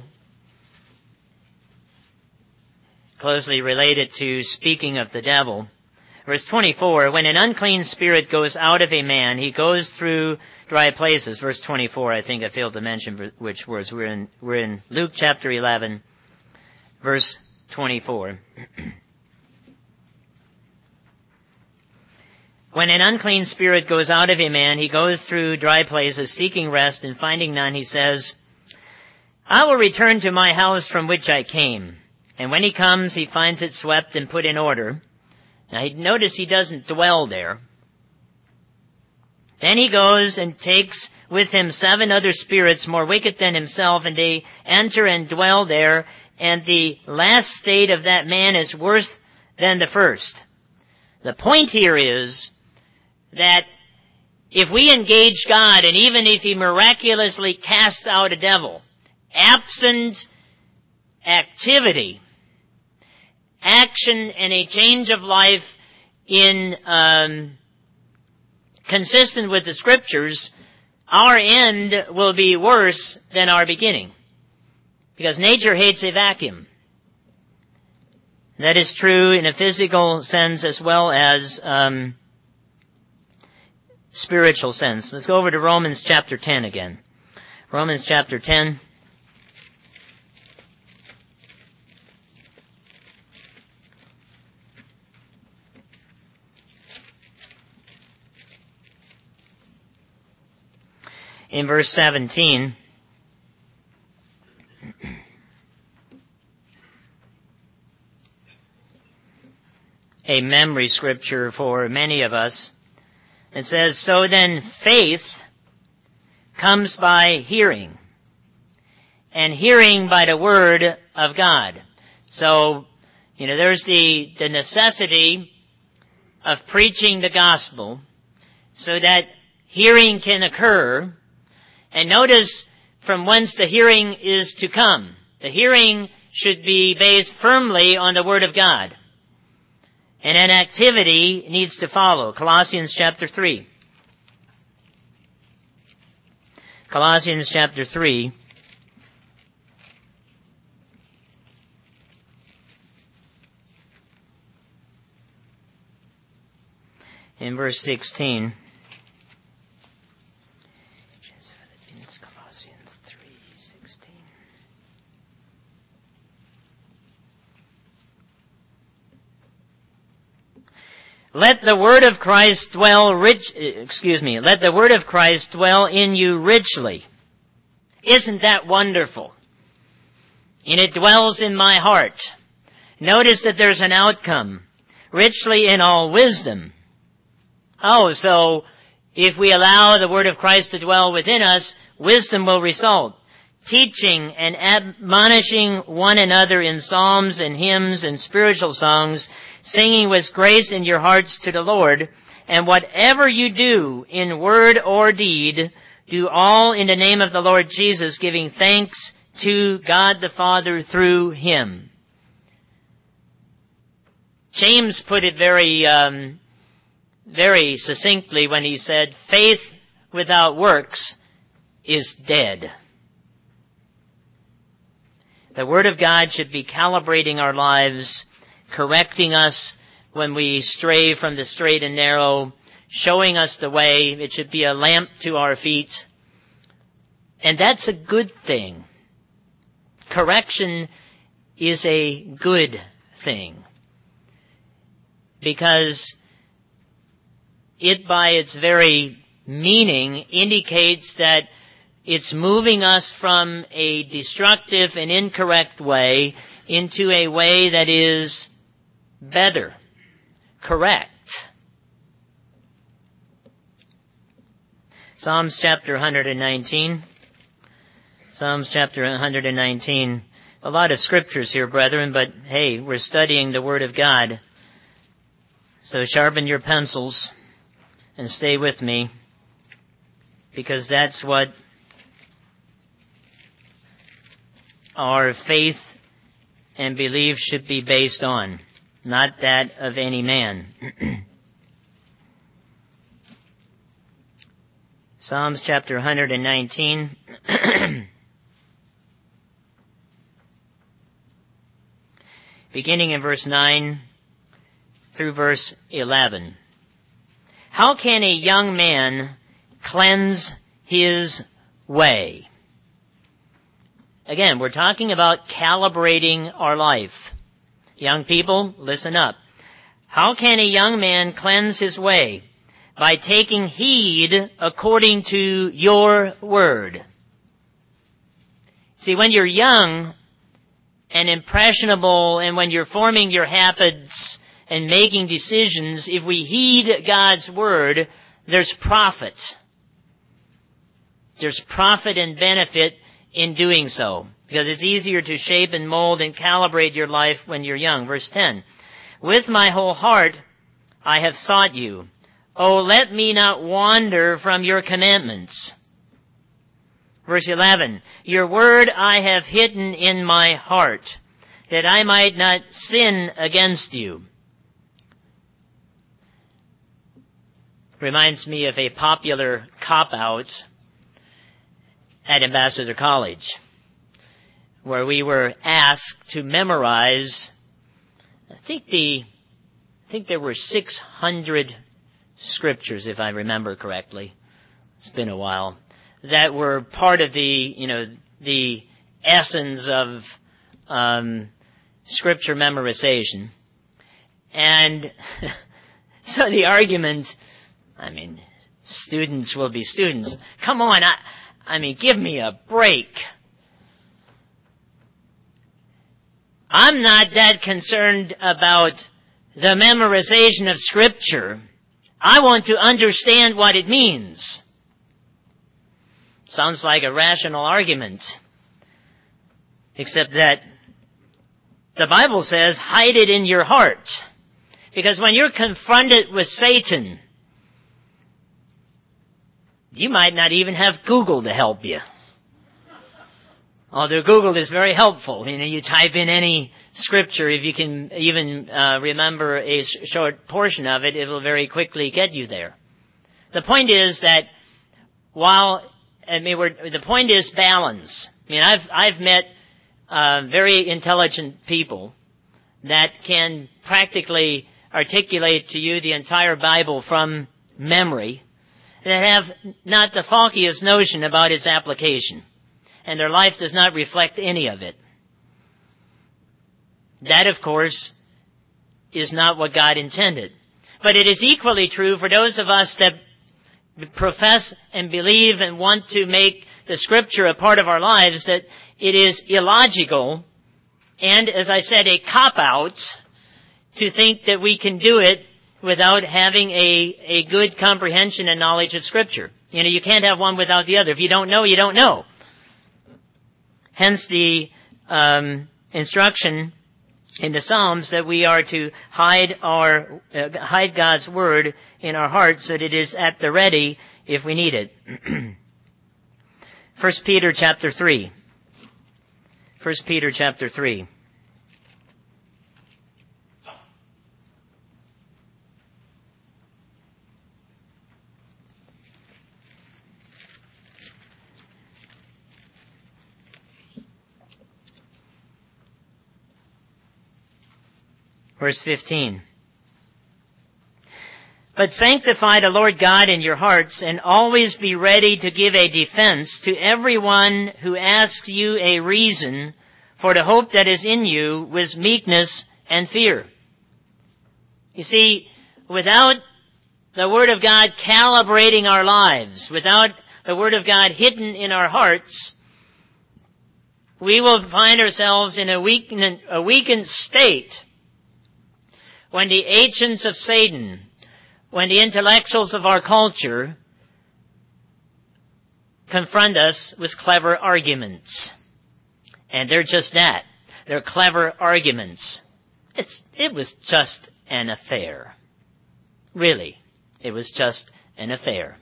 closely related to speaking of the devil. Verse 24, when an unclean spirit goes out of a man, he goes through dry places. Verse 24, I think I failed to mention which words. We're in Luke chapter 11, verse 24. When an unclean spirit goes out of a man, he goes through dry places, seeking rest, and finding none, he says, I will return to my house from which I came. And when he comes, he finds it swept and put in order. Now, notice he doesn't dwell there. Then he goes and takes with him 7 other spirits more wicked than himself, and they enter and dwell there, and the last state of that man is worse than the first. The point here is that if we engage God, and even if he miraculously casts out a devil, absent activity, action, and a change of life consistent with the Scriptures, our end will be worse than our beginning. Because nature hates a vacuum. That is true in a physical sense as well as spiritual sense. Let's go over to Romans chapter 10 again. Romans chapter 10. In verse 17, a memory scripture for many of us. It says, so then faith comes by hearing, and hearing by the word of God. So, there's the necessity of preaching the gospel so that hearing can occur. And notice from whence the hearing is to come. The hearing should be based firmly on the word of God. And an activity needs to follow. Colossians chapter 3. Colossians chapter 3. In verse 16. Colossians 3:16. Let the word of Christ dwell let the word of Christ dwell in you richly. Isn't that wonderful? And it dwells in my heart. Notice that there's an outcome. Richly in all wisdom. So if we allow the word of Christ to dwell within us, wisdom will result. Teaching and admonishing one another in psalms and hymns and spiritual songs, singing with grace in your hearts to the Lord. And whatever you do in word or deed, do all in the name of the Lord Jesus, giving thanks to God the Father through Him. James put it very succinctly when he said, faith without works is dead. The Word of God should be calibrating our lives, correcting us when we stray from the straight and narrow, showing us the way. It should be a lamp to our feet. And that's a good thing. Correction is a good thing. Because it, by its very meaning, indicates that it's moving us from a destructive and incorrect way into a way that is better, correct. Psalms chapter 119. Psalms chapter 119. A lot of scriptures here, brethren, but hey, we're studying the Word of God. So sharpen your pencils and stay with me, because that's what our faith and belief should be based on, not that of any man. Psalms chapter 119. Beginning in verse 9 through verse 11. How can a young man cleanse his way? Again, we're talking about calibrating our life. Young people, listen up. How can a young man cleanse his way? By taking heed according to your word. See, when you're young and impressionable, and when you're forming your habits and making decisions, if we heed God's word, there's profit. There's profit and benefit in doing so, because it's easier to shape and mold and calibrate your life when you're young. Verse 10, with my whole heart I have sought you. Oh, let me not wander from your commandments. Verse 11, your word I have hidden in my heart, that I might not sin against you. Reminds me of a popular cop-out at Ambassador College, where we were asked to memorize I think there were 600 scriptures, if I remember correctly. It's been a while, that were part of the essence of scripture memorization. And so the argument, students will be students. Come on, give me a break. I'm not that concerned about the memorization of scripture. I want to understand what it means. Sounds like a rational argument. Except that the Bible says, hide it in your heart. Because when you're confronted with Satan, you might not even have Google to help you. Although Google is very helpful. You type in any scripture, if you can even remember a short portion of it, it will very quickly get you there. The point is that the point is balance. I've met very intelligent people that can practically articulate to you the entire Bible from memory, that have not the foggiest notion about its application, and their life does not reflect any of it. That, of course, is not what God intended. But it is equally true for those of us that profess and believe and want to make the Scripture a part of our lives, that it is illogical and, as I said, a cop-out to think that we can do it without having a good comprehension and knowledge of Scripture. You can't have one without the other. If you don't know, you don't know. Hence the instruction in the Psalms that we are to hide God's Word in our hearts, so that it is at the ready if we need it. 1 Peter chapter 3. 1 Peter chapter 3. Verse 15. But sanctify the Lord God in your hearts, and always be ready to give a defense to everyone who asks you a reason for the hope that is in you with meekness and fear. You see, without the Word of God calibrating our lives, without the Word of God hidden in our hearts, we will find ourselves in a weakened state when the agents of Satan, when the intellectuals of our culture confront us with clever arguments. And they're just that. They're clever arguments. It was just an affair. Really, it was just an affair.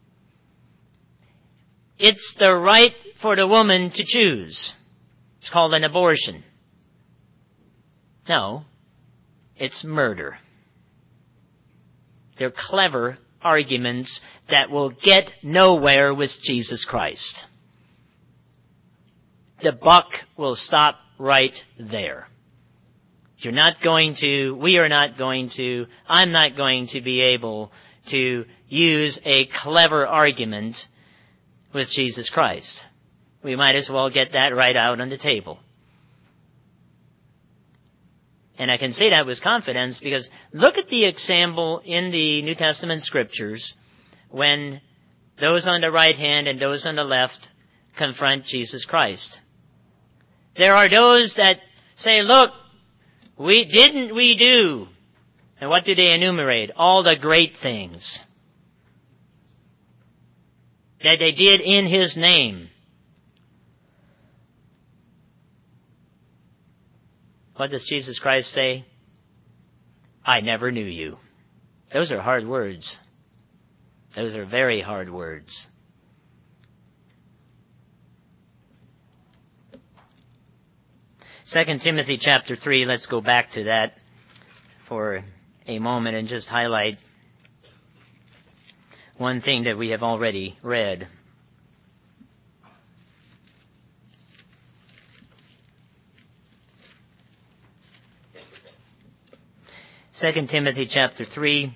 It's the right for the woman to choose. It's called an abortion. No, it's murder. They're clever arguments that will get nowhere with Jesus Christ. The buck will stop right there. We are not going to, I'm not going to be able to use a clever argument with Jesus Christ. We might as well get that right out on the table. And I can say that with confidence because look at the example in the New Testament scriptures when those on the right hand and those on the left confront Jesus Christ. There are those that say, look, we do? And what do they enumerate? All the great things that they did in His name. What does Jesus Christ say? I never knew you. Those are hard words. Those are very hard words. Second Timothy chapter 3, let's go back to that for a moment and just highlight one thing that we have already read. 2 Timothy chapter 3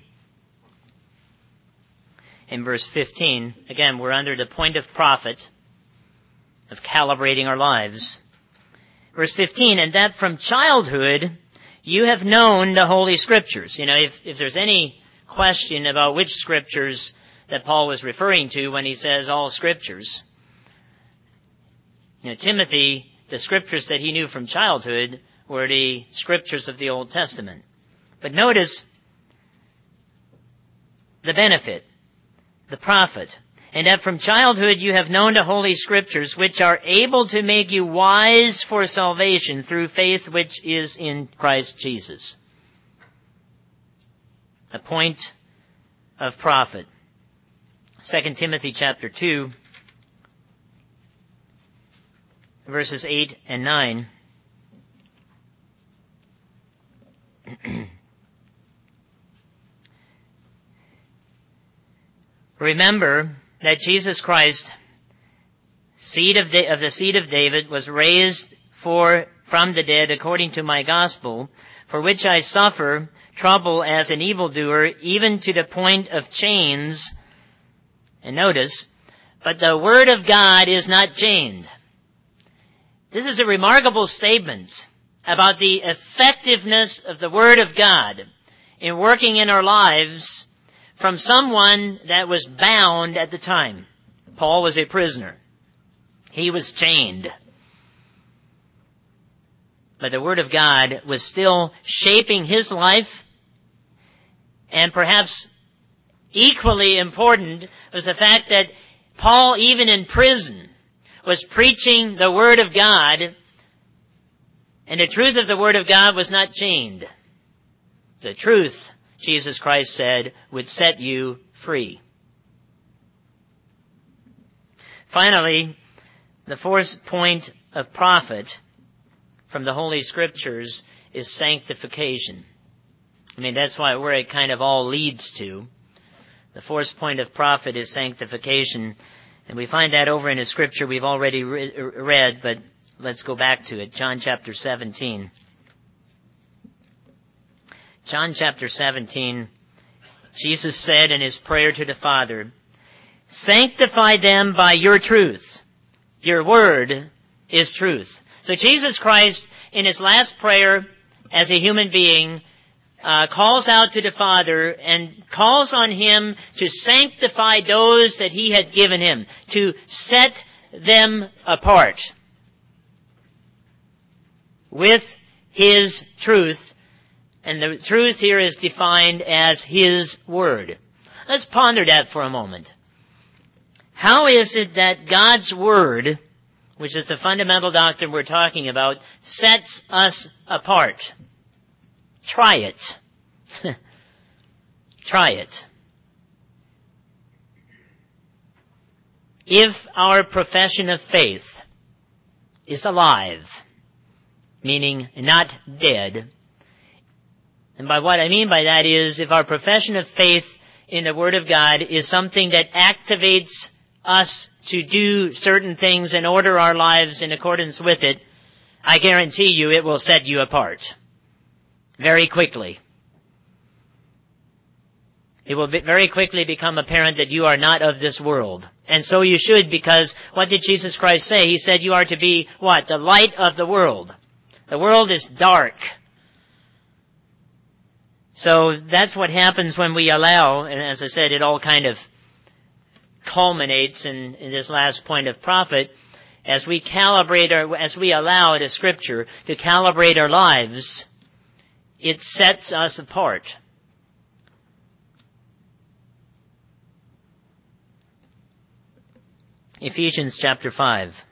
in verse 15. Again, we're under the point of profit, of calibrating our lives. Verse 15, and that from childhood you have known the Holy Scriptures. You know, if there's any question about which Scriptures that Paul was referring to when he says all Scriptures, Timothy, the Scriptures that he knew from childhood were the Scriptures of the Old Testament. But notice the benefit, the profit, and that from childhood you have known the Holy Scriptures, which are able to make you wise for salvation through faith which is in Christ Jesus. A point of profit. 2 Timothy chapter 2, verses 8 and 9. Remember that Jesus Christ, seed of the seed of David, was raised from the dead according to my gospel, for which I suffer trouble as an evildoer, even to the point of chains. And notice, but the word of God is not chained. This is a remarkable statement about the effectiveness of the word of God in working in our lives from someone that was bound at the time. Paul was a prisoner. He was chained. But the Word of God was still shaping his life, and perhaps equally important was the fact that Paul, even in prison, was preaching the Word of God, and the truth of the Word of God was not chained. The truth, Jesus Christ said, would set you free. Finally, the fourth point of profit from the Holy Scriptures is sanctification. That's where it kind of all leads to. The fourth point of profit is sanctification. And we find that over in a scripture we've already read, but let's go back to it. John chapter 17. John chapter 17, Jesus said in his prayer to the Father, sanctify them by your truth. Your word is truth. So Jesus Christ, in his last prayer as a human being, calls out to the Father and calls on him to sanctify those that he had given him, to set them apart with his truth. And the truth here is defined as his word. Let's ponder that for a moment. How is it that God's word, which is the fundamental doctrine we're talking about, sets us apart? Try it. Try it. If our profession of faith is alive, meaning not dead, and by what I mean by that is if our profession of faith in the Word of God is something that activates us to do certain things and order our lives in accordance with it, I guarantee you it will set you apart very quickly. It will very quickly become apparent that you are not of this world. And so you should, because what did Jesus Christ say? He said you are to be what? The light of the world. The world is dark. So that's what happens when we allow, and as I said, it all kind of culminates in this last point of profit, as we allow the Scripture to calibrate our lives, it sets us apart. Ephesians chapter 5.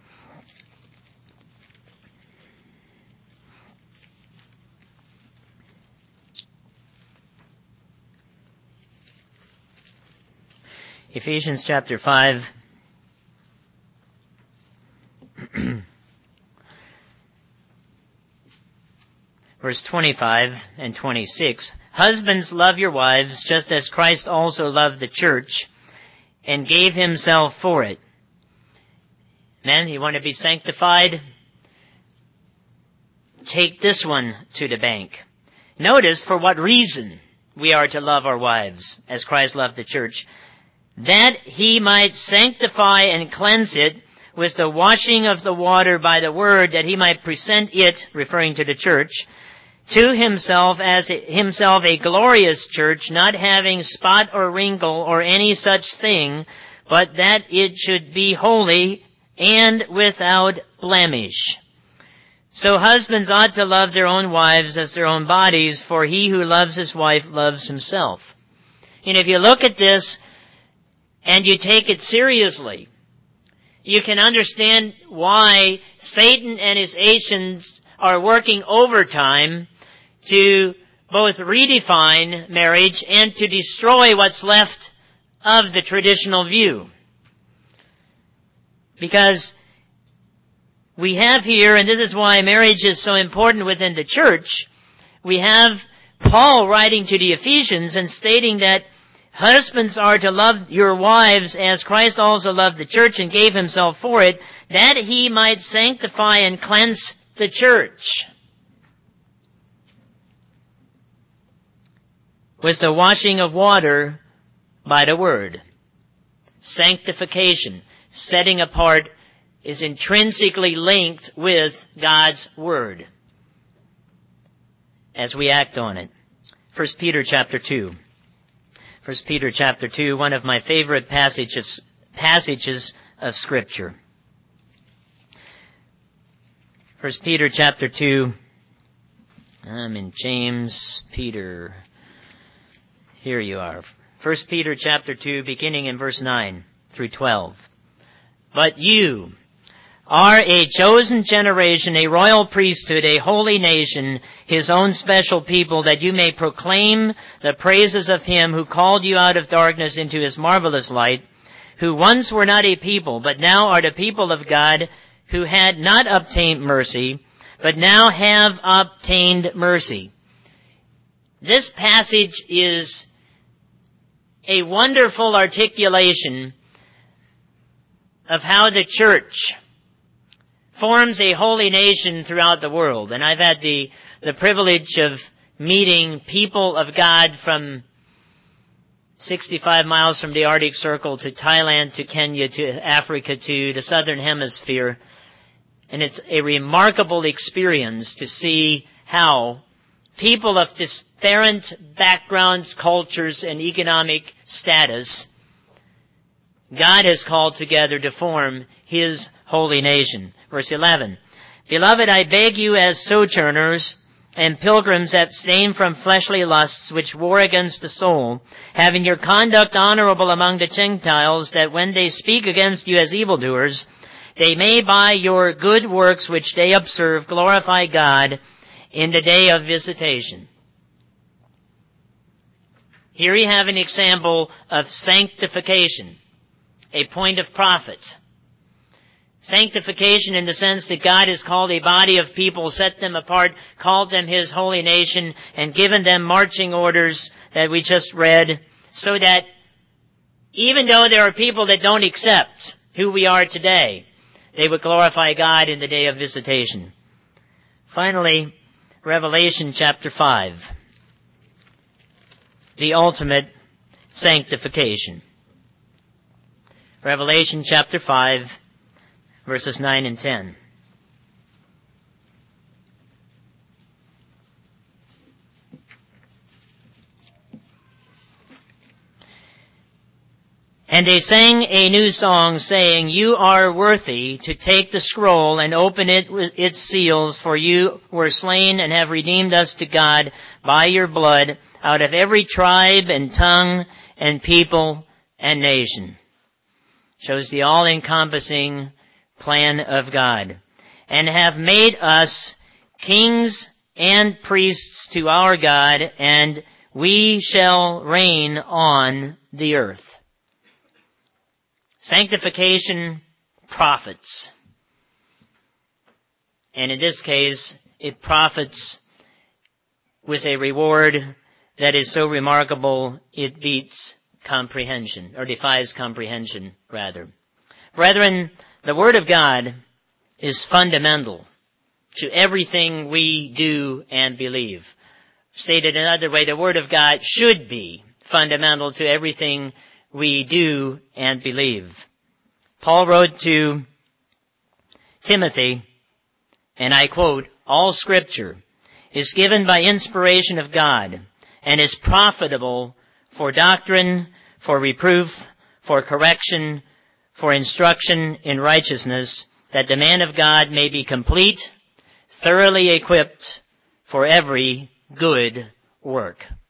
Ephesians chapter 5, verse 25 and 26. Husbands, love your wives, just as Christ also loved the church and gave himself for it. Men, you want to be sanctified? Take this one to the bank. Notice for what reason we are to love our wives, as Christ loved the church. That he might sanctify and cleanse it with the washing of the water by the word, that he might present it, referring to the church, to himself as himself a glorious church, not having spot or wrinkle or any such thing, but that it should be holy and without blemish. So husbands ought to love their own wives as their own bodies, for he who loves his wife loves himself. And if you look at this and you take it seriously, you can understand why Satan and his agents are working overtime to both redefine marriage and to destroy what's left of the traditional view. Because we have here, and this is why marriage is so important within the church, we have Paul writing to the Ephesians and stating that husbands are to love your wives as Christ also loved the church and gave himself for it, that he might sanctify and cleanse the church with the washing of water by the word. Sanctification, setting apart, is intrinsically linked with God's word as we act on it. 1 Peter chapter 2. 1 Peter chapter 2, one of my favorite passages of Scripture. 1 Peter chapter 2, I'm in James, Peter. Here you are. 1 Peter chapter 2, beginning in verse 9 through 12. But you are a chosen generation, a royal priesthood, a holy nation, his own special people, that you may proclaim the praises of him who called you out of darkness into his marvelous light, who once were not a people, but now are the people of God, who had not obtained mercy, but now have obtained mercy. This passage is a wonderful articulation of how the church forms a holy nation throughout the world. And I've had the privilege of meeting people of God from 65 miles from the Arctic Circle to Thailand to Kenya to Africa to the Southern Hemisphere. And it's a remarkable experience to see how people of disparate backgrounds, cultures, and economic status God has called together to form his holy nation. Verse 11, Beloved, I beg you as sojourners and pilgrims abstain from fleshly lusts which war against the soul, having your conduct honorable among the Gentiles, that when they speak against you as evildoers, they may by your good works which they observe glorify God in the day of visitation. Here we have an example of sanctification, a point of profit. Sanctification in the sense that God has called a body of people, set them apart, called them his holy nation, and given them marching orders that we just read, so that even though there are people that don't accept who we are today, they would glorify God in the day of visitation. Finally, Revelation chapter 5. The ultimate sanctification. Revelation chapter 5, verses 9 and 10. And they sang a new song, saying, You are worthy to take the scroll and open it with its seals, for you were slain and have redeemed us to God by your blood out of every tribe and tongue and people and nation. Shows the all-encompassing plan of God. And have made us kings and priests to our God, and we shall reign on the earth. Sanctification profits. And in this case, it profits with a reward that is so remarkable it beats comprehension, or defies comprehension, rather. Brethren, the Word of God is fundamental to everything we do and believe. Stated another way, the Word of God should be fundamental to everything we do and believe. Paul wrote to Timothy, and I quote, "All Scripture is given by inspiration of God and is profitable for doctrine, for reproof, for correction, for instruction in righteousness, that the man of God may be complete, thoroughly equipped for every good work."